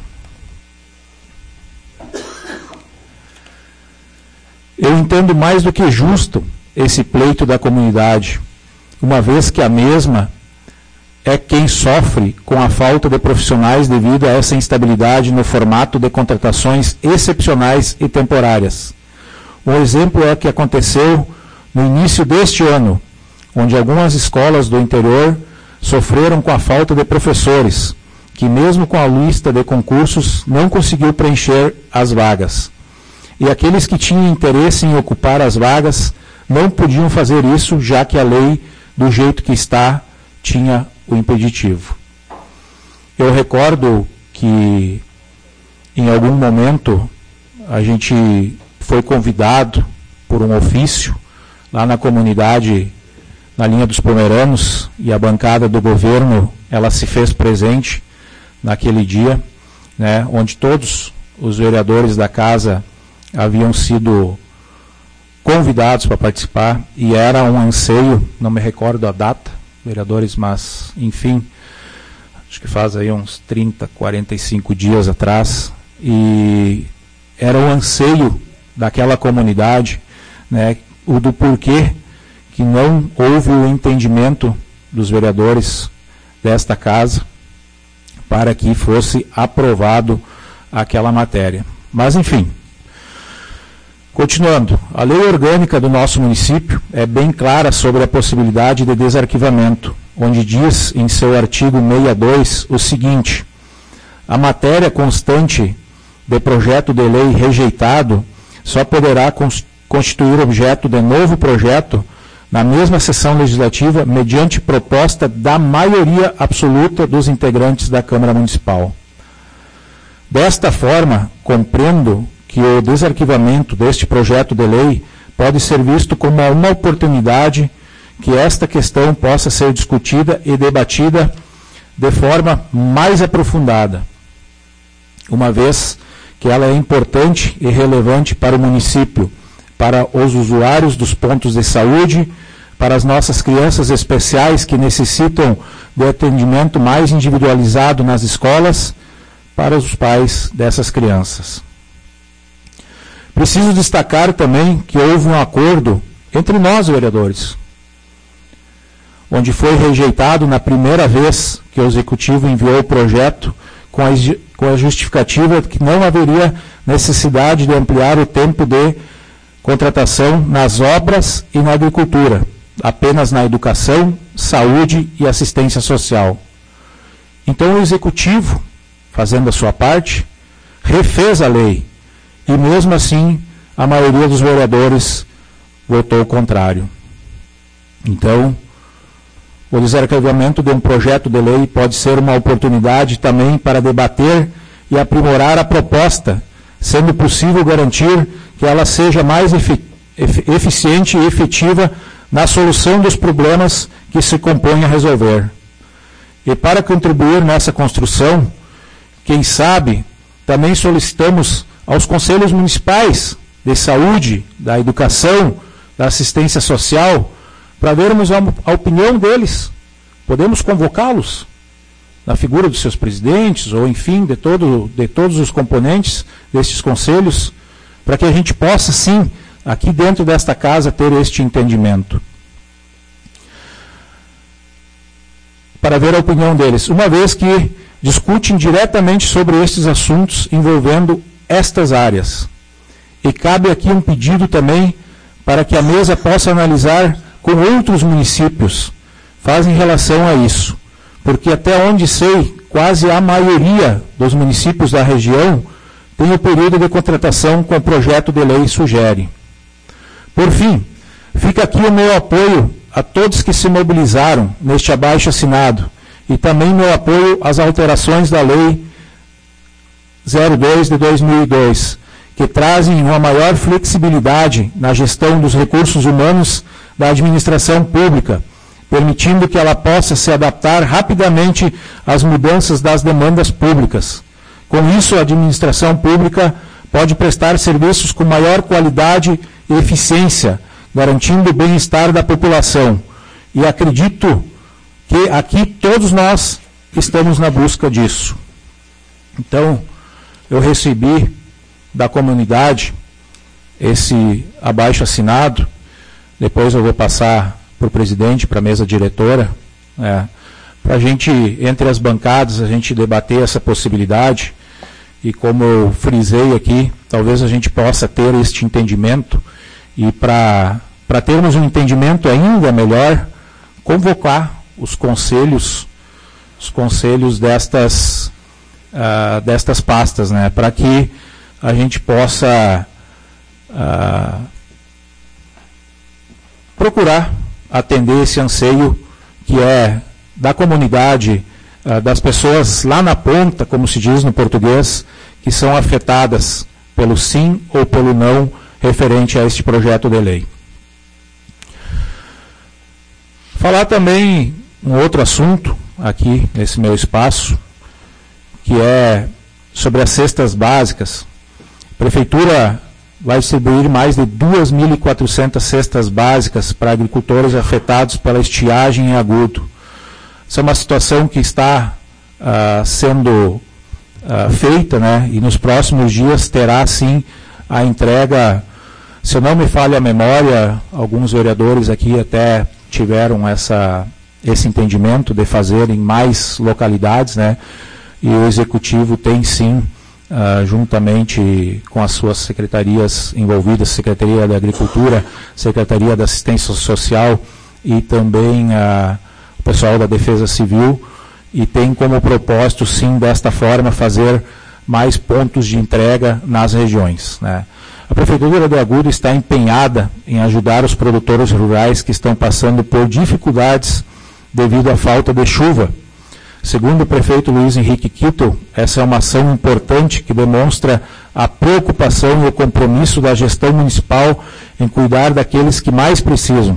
Eu entendo mais do que justo esse pleito da comunidade, uma vez que a mesma é quem sofre com a falta de profissionais devido a essa instabilidade no formato de contratações excepcionais e temporárias. Um exemplo é o que aconteceu no início deste ano, onde algumas escolas do interior sofreram com a falta de professores, que mesmo com a lista de concursos não conseguiu preencher as vagas. E aqueles que tinham interesse em ocupar as vagas não podiam fazer isso, já que a lei, do jeito que está, tinha o impeditivo. Eu recordo que em algum momento a gente foi convidado por um ofício lá na comunidade, na linha dos Pomeranos, e a bancada do governo, ela se fez presente naquele dia, né, onde todos os vereadores da casa haviam sido convidados para participar, e era um anseio, não me recordo a data, vereadores, mas, enfim, acho que faz aí uns trinta, quarenta e cinco dias atrás, e era um anseio daquela comunidade, né, o do porquê que não houve o entendimento dos vereadores desta casa para que fosse aprovado aquela matéria. Mas, enfim, continuando, a lei orgânica do nosso município é bem clara sobre a possibilidade de desarquivamento, onde diz em seu artigo sessenta e dois o seguinte: a matéria constante de projeto de lei rejeitado só poderá constituir objeto de novo projeto na mesma sessão legislativa, mediante proposta da maioria absoluta dos integrantes da Câmara Municipal. Desta forma, compreendo que o desarquivamento deste projeto de lei pode ser visto como uma oportunidade que esta questão possa ser discutida e debatida de forma mais aprofundada, uma vez que ela é importante e relevante para o município, para os usuários dos pontos de saúde, para as nossas crianças especiais que necessitam de atendimento mais individualizado nas escolas, para os pais dessas crianças. Preciso destacar também que houve um acordo entre nós, vereadores, onde foi rejeitado na primeira vez que o Executivo enviou o projeto com a, com a justificativa de que não haveria necessidade de ampliar o tempo de contratação nas obras e na agricultura, apenas na educação, saúde e assistência social. Então o Executivo, fazendo a sua parte, refez a lei, e mesmo assim a maioria dos vereadores votou contrário. Então, o desarquivamento de um projeto de lei pode ser uma oportunidade também para debater e aprimorar a proposta, sendo possível garantir que ela seja mais efi eficiente e efetiva na solução dos problemas que se compõe a resolver. E para contribuir nessa construção, quem sabe, também solicitamos aos conselhos municipais de saúde, da educação, da assistência social, para vermos a, a opinião deles. Podemos convocá-los na figura dos seus presidentes, ou enfim, de, todo, de todos os componentes destes conselhos, para que a gente possa, sim, aqui dentro desta casa, ter este entendimento. Para ver a opinião deles, uma vez que discutem diretamente sobre estes assuntos envolvendo estas áreas. E cabe aqui um pedido também para que a mesa possa analisar com outros municípios, fazem relação a isso, porque até onde sei, quase a maioria dos municípios da região tem o período de contratação com o projeto de lei sugere. Por fim, fica aqui o meu apoio a todos que se mobilizaram neste abaixo-assinado e também meu apoio às alterações da Lei zero dois de dois mil e dois, que trazem uma maior flexibilidade na gestão dos recursos humanos da administração pública, permitindo que ela possa se adaptar rapidamente às mudanças das demandas públicas. Com isso, a administração pública pode prestar serviços com maior qualidade e eficiência, garantindo o bem-estar da população. E acredito que aqui todos nós estamos na busca disso. Então, eu recebi da comunidade esse abaixo-assinado, depois eu vou passar para o presidente, para a mesa diretora, é, para a gente, entre as bancadas, a gente debater essa possibilidade, e como eu frisei aqui, talvez a gente possa ter este entendimento, e para para termos um entendimento ainda melhor, convocar os conselhos, os conselhos destas, uh, destas pastas, né, para que a gente possa uh, procurar atender esse anseio que é da comunidade, uh, das pessoas lá na ponta, como se diz no português, que são afetadas pelo sim ou pelo não referente a este projeto de lei. Falar também um outro assunto aqui nesse meu espaço, que é sobre as cestas básicas. A Prefeitura vai distribuir mais de duas mil e quatrocentas cestas básicas para agricultores afetados pela estiagem em agudo. Essa é uma situação que está uh, sendo uh, feita, né, e nos próximos dias terá, sim, a entrega. Se eu não me falha a memória, alguns vereadores aqui até tiveram essa, esse entendimento de fazer em mais localidades, né, e o Executivo tem, sim, Uh, juntamente com as suas secretarias envolvidas, Secretaria da Agricultura, Secretaria da Assistência Social e também uh, o pessoal da Defesa Civil, e tem como propósito, sim, desta forma, fazer mais pontos de entrega nas regiões, né. A Prefeitura de Agudo está empenhada em ajudar os produtores rurais que estão passando por dificuldades devido à falta de chuva. Segundo o prefeito Luiz Henrique Kittel, essa é uma ação importante que demonstra a preocupação e o compromisso da gestão municipal em cuidar daqueles que mais precisam.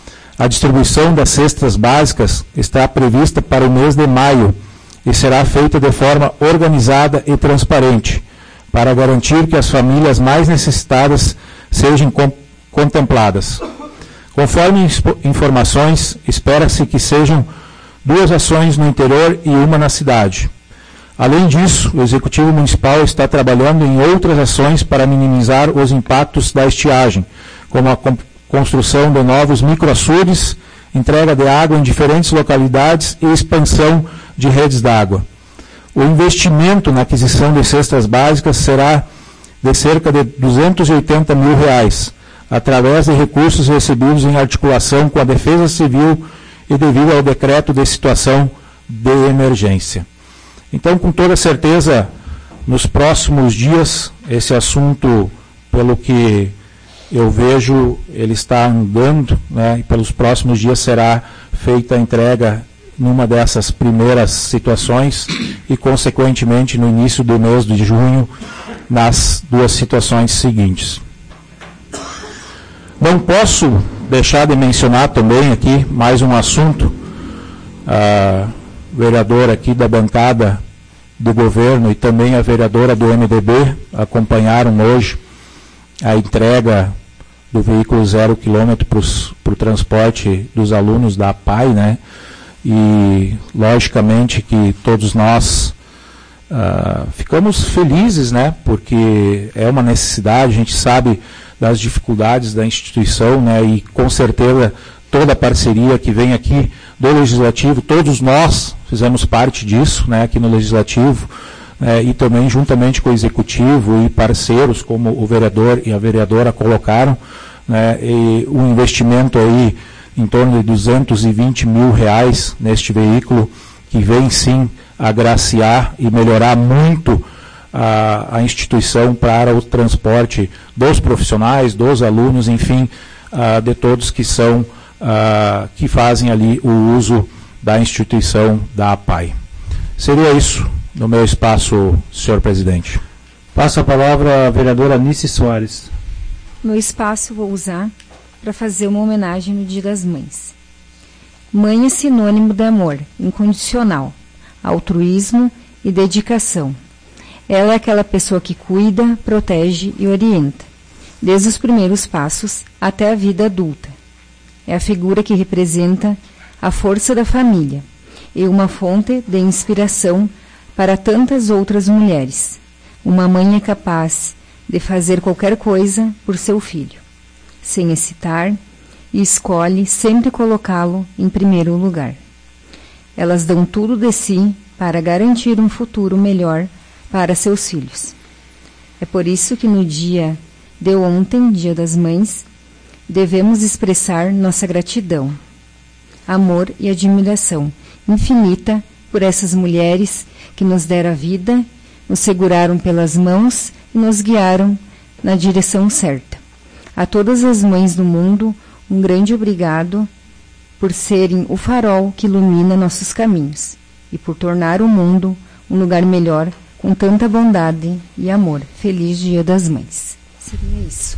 A distribuição das cestas básicas está prevista para o mês de maio e será feita de forma organizada e transparente, para garantir que as famílias mais necessitadas sejam com- contempladas. Conforme informações, espera-se que sejam duas ações no interior e uma na cidade. Além disso, o Executivo Municipal está trabalhando em outras ações para minimizar os impactos da estiagem, como a construção de novos microaçudes, entrega de água em diferentes localidades e expansão de redes d'água. O investimento na aquisição de cestas básicas será de cerca de duzentos e oitenta mil reais, através de recursos recebidos em articulação com a Defesa Civil e devido ao decreto de situação de emergência. Então, com toda certeza, nos próximos dias, esse assunto, pelo que eu vejo, ele está andando, né, e pelos próximos dias será feita a entrega numa dessas primeiras situações e, consequentemente, no início do mês de junho, nas duas situações seguintes. Não posso deixar de mencionar também aqui mais um assunto. A vereadora aqui da bancada do governo e também a vereadora do M D B acompanharam hoje a entrega do veículo zero quilômetro para o transporte dos alunos da A P A I, né? E, logicamente, que todos nós uh, ficamos felizes, né? Porque é uma necessidade, a gente sabe das dificuldades da instituição, né? E, com certeza, toda a parceria que vem aqui do Legislativo, todos nós fizemos parte disso, né? Aqui no Legislativo, né? E também juntamente com o Executivo e parceiros, como o vereador e a vereadora colocaram, né? E o investimento aí em torno de duzentos e vinte mil reais neste veículo, que vem sim agraciar e melhorar muito a, a instituição para o transporte dos profissionais, dos alunos, enfim, uh, de todos que são, uh, que fazem ali o uso da instituição da A P A I. Seria isso no meu espaço, senhor presidente. Passo a palavra à vereadora Anice Soares. Meu espaço vou usar para fazer uma homenagem no Dia das Mães. Mãe é sinônimo de amor incondicional, altruísmo e dedicação. Ela é aquela pessoa que cuida, protege e orienta, desde os primeiros passos até a vida adulta. É a figura que representa a força da família e uma fonte de inspiração para tantas outras mulheres. Uma mãe é capaz de fazer qualquer coisa por seu filho, sem hesitar, e escolhe sempre colocá-lo em primeiro lugar. Elas dão tudo de si para garantir um futuro melhor para seus filhos. É por isso que no dia de ontem, Dia das Mães, devemos expressar nossa gratidão, amor e admiração infinita por essas mulheres que nos deram a vida, nos seguraram pelas mãos e nos guiaram na direção certa. A todas as mães do mundo, um grande obrigado por serem o farol que ilumina nossos caminhos e por tornar o mundo um lugar melhor com tanta bondade e amor. Feliz Dia das Mães. Seria isso.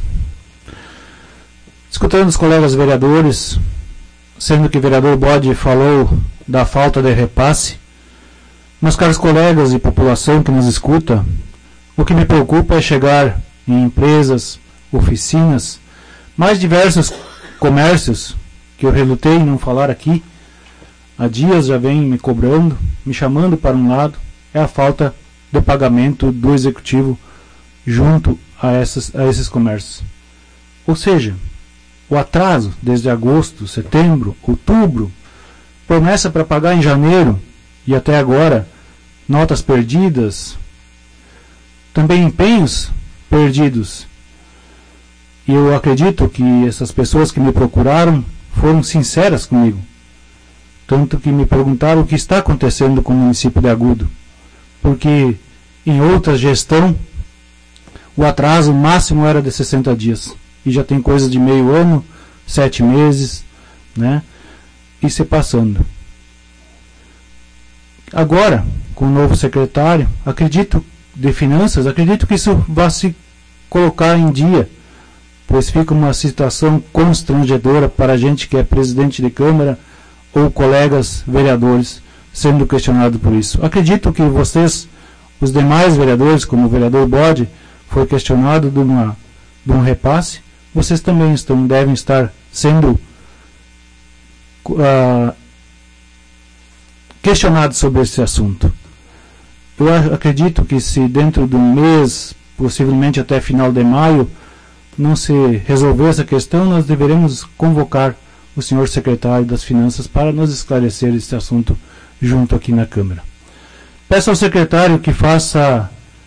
Escutando os colegas vereadores, sendo que o vereador Bode falou da falta de repasse, meus caros colegas e população que nos escuta, o que me preocupa é chegar em empresas, oficinas, mais diversos comércios, que eu relutei em não falar aqui, há dias já vem me cobrando, me chamando para um lado, é a falta de pagamento do executivo junto a, essas, a esses comércios. Ou seja, o atraso desde agosto, setembro, outubro, promessa para pagar em janeiro e até agora, notas perdidas, também empenhos perdidos. E eu acredito que essas pessoas que me procuraram foram sinceras comigo. Tanto que me perguntaram o que está acontecendo com o município de Agudo. Porque em outra gestão, o atraso máximo era de sessenta dias. E já tem coisa de meio ano, sete meses, né? E se passando. Agora, com o novo secretário, acredito, de finanças, acredito que isso vai se colocar em dia, pois fica uma situação constrangedora para a gente que é presidente de Câmara ou colegas vereadores sendo questionado por isso. Acredito que vocês, os demais vereadores, como o vereador Bode, foi questionado de, uma, de um repasse, vocês também estão, devem estar sendo uh, questionados sobre esse assunto. Eu acredito que se dentro de um mês, possivelmente até final de maio, não se resolver essa questão, nós deveremos convocar o senhor secretário das Finanças para nos esclarecer esse assunto junto aqui na Câmara. Peço ao secretário que faça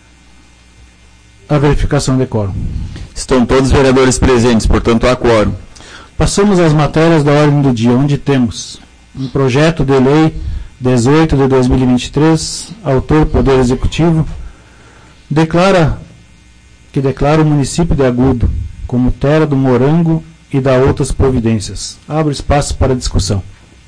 a verificação de quórum. Estão todos os vereadores presentes, portanto há quórum. Passamos às matérias da ordem do dia, onde temos um projeto de lei dezoito de dois mil e vinte e três, autor Poder Executivo, declara que declara o município de Agudo como terra do morango e dá outras providências. Abro espaço para discussão.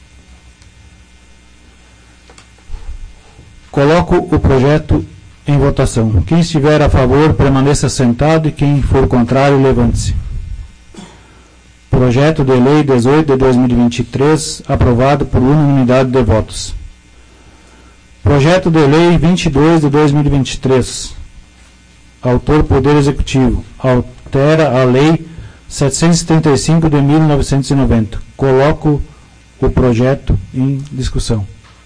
Coloco o projeto em votação. Quem estiver a favor, permaneça sentado, e quem for contrário, levante-se. Projeto de Lei dezoito de dois mil e vinte e três, aprovado por unanimidade de votos. Projeto de Lei vinte e dois de dois mil e vinte e três. Autor Poder Executivo. Altera a Lei setecentos e setenta e cinco de mil novecentos e noventa. Coloco o projeto em discussão.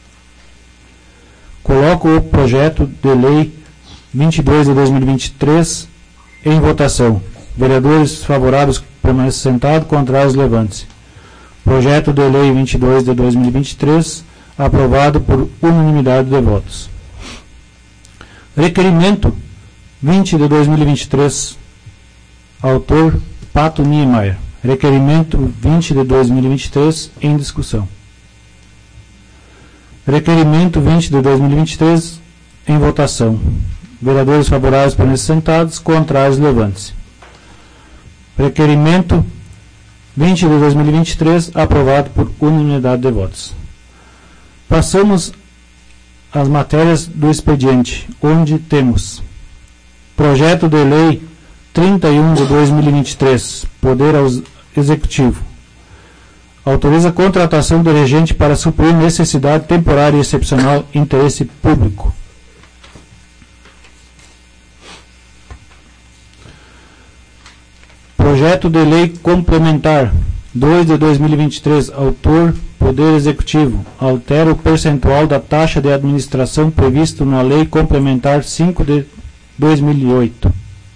Coloco o projeto de Lei vinte e dois de dois mil e vinte e três em votação. Vereadores favoráveis, permaneçam sentados, contrários, levante-se. Projeto de Lei vinte e dois de dois mil e vinte e três, aprovado por unanimidade de votos. Requerimento vinte de dois mil e vinte e três. Autor Pato Niemeyer. Requerimento vinte de dois mil e vinte e três em discussão. Requerimento vinte de dois mil e vinte e três em votação. Vereadores favoráveis, permaneçam sentados, contrários, levante-se. Requerimento vinte de dois mil e vinte e três, aprovado por unanimidade de votos. Passamos às matérias do expediente, onde temos projeto de lei trinta e um de dois mil e vinte e três, Poder Executivo. Autoriza a contratação do regente para suprir necessidade temporária e excepcional interesse público. Projeto de Lei Complementar dois de dois mil e vinte e três, autor Poder Executivo, altera o percentual da taxa de administração previsto na Lei Complementar cinco de dois mil e oito.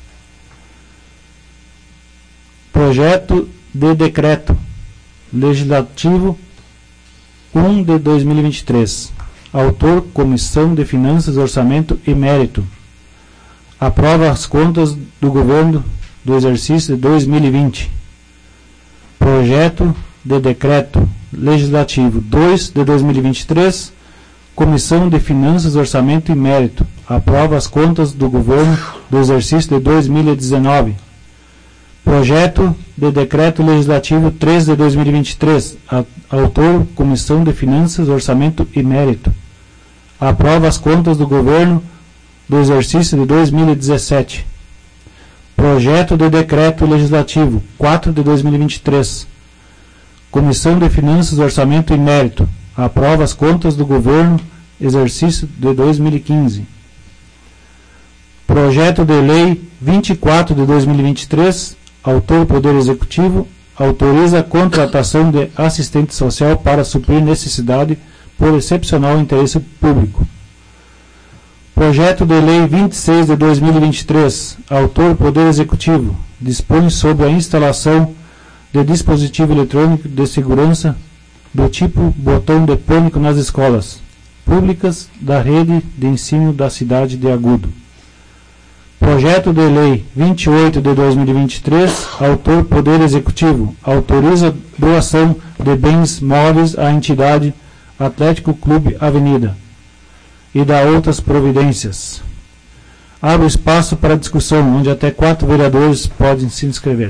Projeto de Decreto Legislativo um de dois mil e vinte e três, autor Comissão de Finanças, Orçamento e Mérito, aprova as contas do governo do exercício de dois mil e vinte. Projeto de Decreto Legislativo dois de dois mil e vinte e três, Comissão de Finanças, Orçamento e Mérito, aprova as contas do governo do exercício de dois mil e dezenove. Projeto de Decreto Legislativo três de dois mil e vinte e três, autor Comissão de Finanças, Orçamento e Mérito, aprova as contas do governo do exercício de dois mil e dezessete. Projeto de Decreto Legislativo quatro de dois mil e vinte e três. Comissão de Finanças, Orçamento e Mérito. Aprova as contas do governo exercício de dois mil e quinze. Projeto de Lei vinte e quatro de dois mil e vinte e três. Autor Poder Executivo. Autoriza a contratação de assistente social para suprir necessidade por excepcional interesse público. Projeto de Lei vinte e seis de dois mil e vinte e três, autor Poder Executivo, dispõe sobre a instalação de dispositivo eletrônico de segurança do tipo botão de pânico nas escolas públicas da rede de ensino da cidade de Agudo. Projeto de Lei vinte e oito de dois mil e vinte e três, autor Poder Executivo, autoriza doação de bens móveis à entidade Atlético Clube Avenida e dá outras providências. Abro espaço para discussão, onde até quatro vereadores podem se inscrever.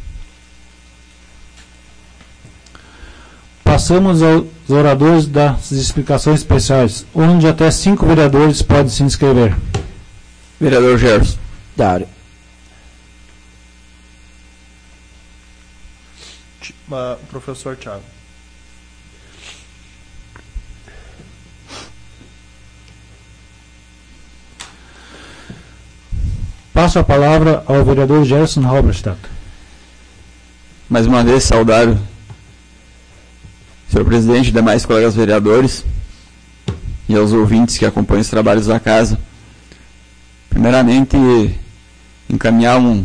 Passamos aos oradores das explicações especiais, onde até cinco vereadores podem se inscrever. Vereador Gerson. Dário. Uh, professor Thiago. Passo a palavra ao vereador Gerson Halberstadt. Mais uma vez, saudar o senhor presidente e demais colegas vereadores e aos ouvintes que acompanham os trabalhos da casa. Primeiramente, encaminhar um,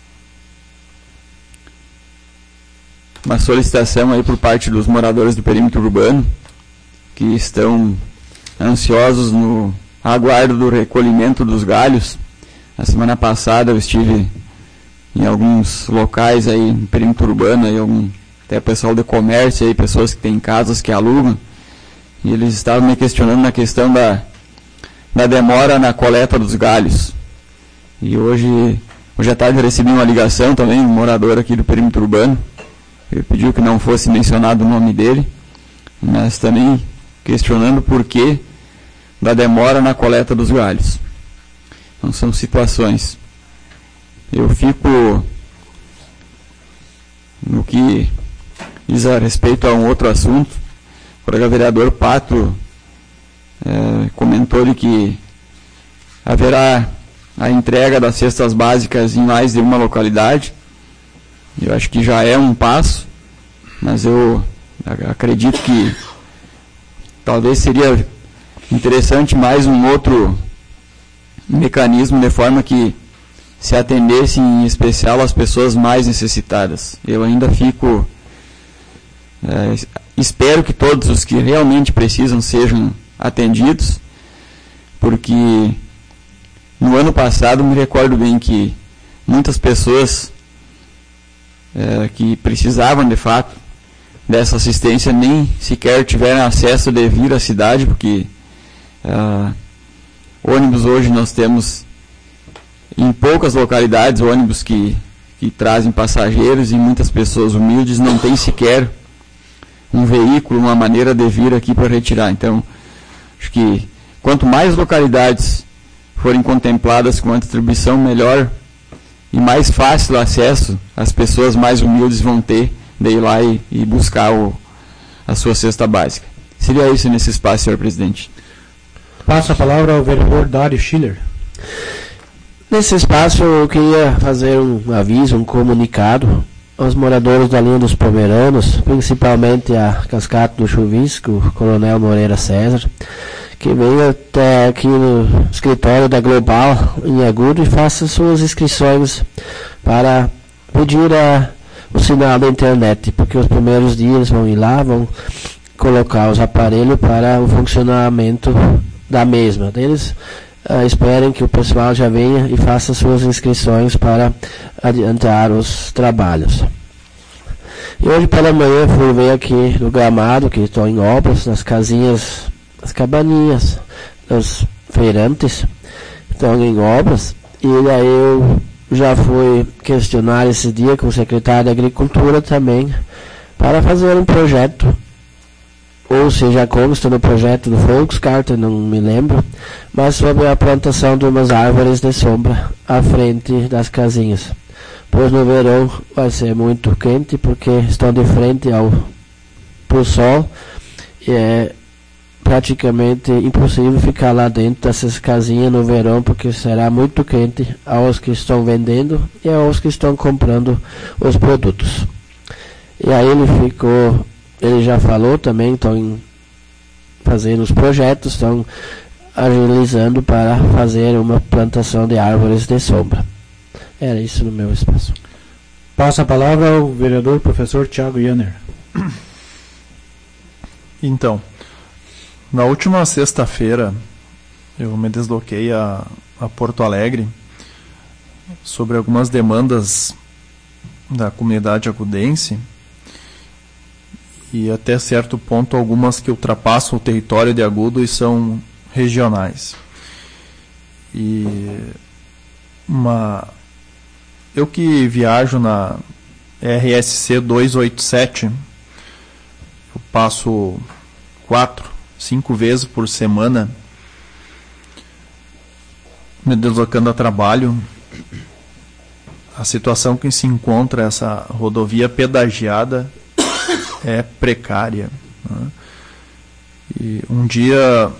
uma solicitação aí por parte dos moradores do perímetro urbano que estão ansiosos no aguardo do recolhimento dos galhos. A semana passada eu estive em alguns locais aí no perímetro urbano, aí algum, até pessoal de comércio, aí, pessoas que têm casas que alugam, e eles estavam me questionando na questão da, da demora na coleta dos galhos. E hoje Hoje à tarde eu recebi uma ligação também, um morador aqui do perímetro urbano. Ele pediu que não fosse mencionado o nome dele, mas também questionando o porquê da demora na coleta dos galhos. Então são situações. Eu fico no que diz a respeito a um outro assunto. O colega vereador Pato é, comentou de que haverá a entrega das cestas básicas em mais de uma localidade. Eu acho que já é um passo, mas eu acredito que talvez seria interessante mais um outro mecanismo de forma que se atendesse em especial às pessoas mais necessitadas. Eu ainda fico... É, espero que todos os que realmente precisam sejam atendidos, porque no ano passado me recordo bem que muitas pessoas é, que precisavam de fato dessa assistência nem sequer tiveram acesso de vir à cidade, porque é, ônibus hoje nós temos em poucas localidades, ônibus que, que trazem passageiros, e muitas pessoas humildes não têm sequer um veículo, uma maneira de vir aqui para retirar. Então, acho que quanto mais localidades forem contempladas com a distribuição, melhor e mais fácil o acesso as pessoas mais humildes vão ter de ir lá e, e buscar o, a sua cesta básica. Seria isso nesse espaço, senhor presidente. Passo a palavra ao vereador Dário Schiller. Nesse espaço eu queria fazer um aviso, um comunicado aos moradores da linha dos Pomeranos, principalmente a Cascata do Chuvisco, o Coronel Moreira César, que venha até aqui no escritório da Global em Agudo e faça suas inscrições para pedir a, o sinal da internet, porque os primeiros dias vão ir lá, vão colocar os aparelhos para o funcionamento da mesma. Eles uh, esperem que o pessoal já venha e faça suas inscrições para adiantar os trabalhos. E hoje pela manhã fui ver aqui no gramado, que estão em obras, nas casinhas, as cabaninhas dos feirantes estão em obras, e daí eu já fui questionar esse dia com o secretário da Agricultura também, para fazer um projeto, ou seja, consta no projeto do Volkskarten, não me lembro, mas sobre a plantação de umas árvores de sombra à frente das casinhas. Pois no verão vai ser muito quente, porque estão de frente ao pro sol, e é praticamente impossível ficar lá dentro dessas casinhas no verão, porque será muito quente aos que estão vendendo e aos que estão comprando os produtos. E aí ele ficou, ele já falou também, estão fazendo os projetos, estão agilizando para fazer uma plantação de árvores de sombra. Era isso no meu espaço. Passa a palavra ao vereador professor Tiago Janner. Então, na última sexta-feira, eu me desloquei a, a Porto Alegre sobre algumas demandas da comunidade agudense, e até certo ponto algumas que ultrapassam o território de Agudo e são regionais. E uma, eu que viajo na R S C duzentos e oitenta e sete, eu passo quatro, cinco vezes por semana me deslocando a trabalho. A situação que se encontra essa rodovia pedagiada é precária, né? E um dia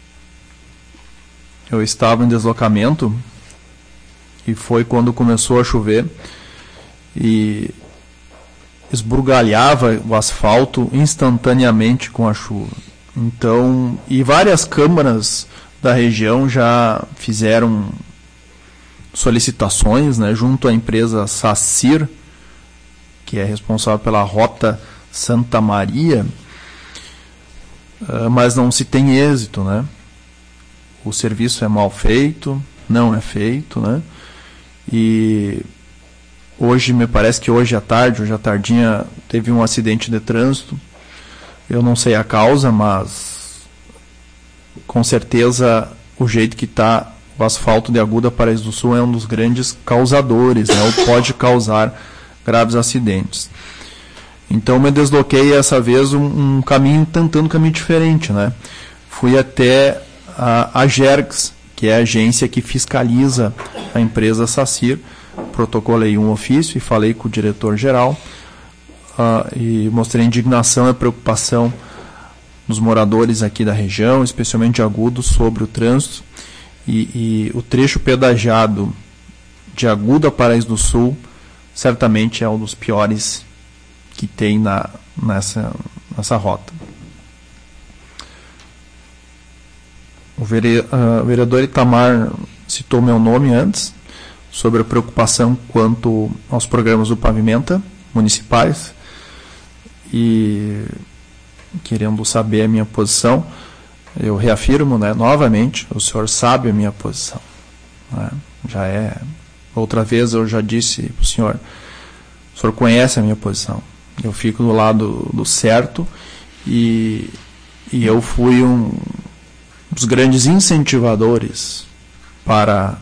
eu estava em deslocamento e foi quando começou a chover e esbugalhava o asfalto instantaneamente com a chuva. Então, e várias câmaras da região já fizeram solicitações, né, junto à empresa SACIR, que é responsável pela rota Santa Maria, uh, mas não se tem êxito, né? O serviço é mal feito, não é feito, né? E hoje, me parece que hoje à tarde, hoje à tardinha, teve um acidente de trânsito. Eu não sei a causa, mas com certeza o jeito que está o o asfalto de Aguda Paraíso do Sul é um dos grandes causadores, né, ou pode causar graves acidentes. Então me desloquei essa vez um, um caminho, tentando um caminho diferente, né? Fui até a, a Gergs, que é a agência que fiscaliza a empresa Sacir, protocolei um ofício e falei com o diretor-geral uh, e mostrei indignação e preocupação dos moradores aqui da região, especialmente de Agudo, sobre o trânsito, e, e o trecho pedagiado de Aguda Paraíso do Sul certamente é um dos piores que tem na, nessa, nessa rota. O vereador Itamar citou meu nome antes, sobre a preocupação quanto aos programas do Pavimenta municipais, e querendo saber a minha posição, eu reafirmo, né, novamente, o senhor sabe a minha posição, né? Já é, outra vez eu já disse para o senhor, o senhor conhece a minha posição, eu fico do lado do certo, e, e eu fui um dos grandes incentivadores para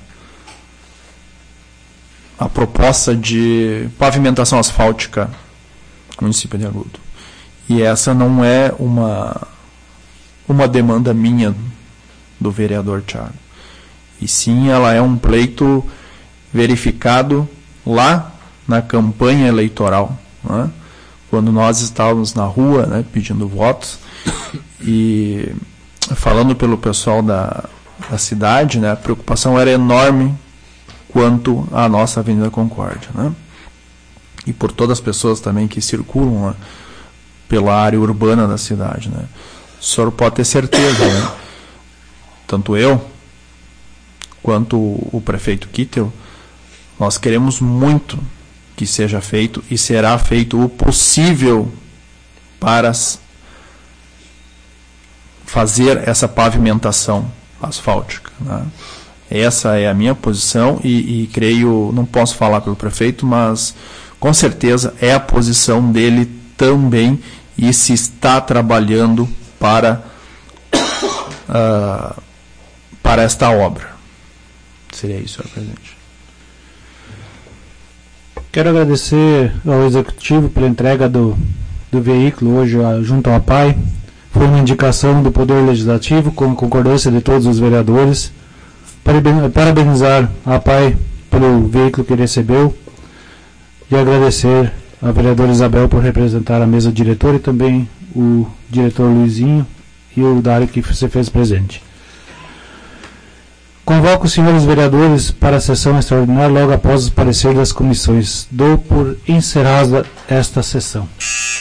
a proposta de pavimentação asfáltica no município de Agudo. E essa não é uma, uma demanda minha do vereador Thiago. E sim, ela é um pleito verificado lá na campanha eleitoral, né? Quando nós estávamos na rua, né, pedindo votos, e falando pelo pessoal da, da cidade, né, a preocupação era enorme quanto à nossa Avenida Concórdia, né? E por todas as pessoas também que circulam, né, pela área urbana da cidade, né? O senhor pode ter certeza, né? Tanto eu quanto o prefeito Kittel, nós queremos muito que seja feito e será feito o possível para fazer essa pavimentação asfáltica, né? Essa é a minha posição e, e creio, não posso falar pelo prefeito, mas com certeza é a posição dele também, e se está trabalhando para, uh, para esta obra. Seria isso, senhor presidente. Quero agradecer ao Executivo pela entrega do, do veículo hoje junto ao A P A I. Foi uma indicação do Poder Legislativo, com concordância de todos os vereadores. Parabenizar a A P A I pelo veículo que recebeu e agradecer a vereadora Isabel por representar a mesa diretora e também o diretor Luizinho e o Dário que se fez presente. Convoco os senhores vereadores para a sessão extraordinária logo após os pareceres das comissões. Dou por encerrada esta sessão.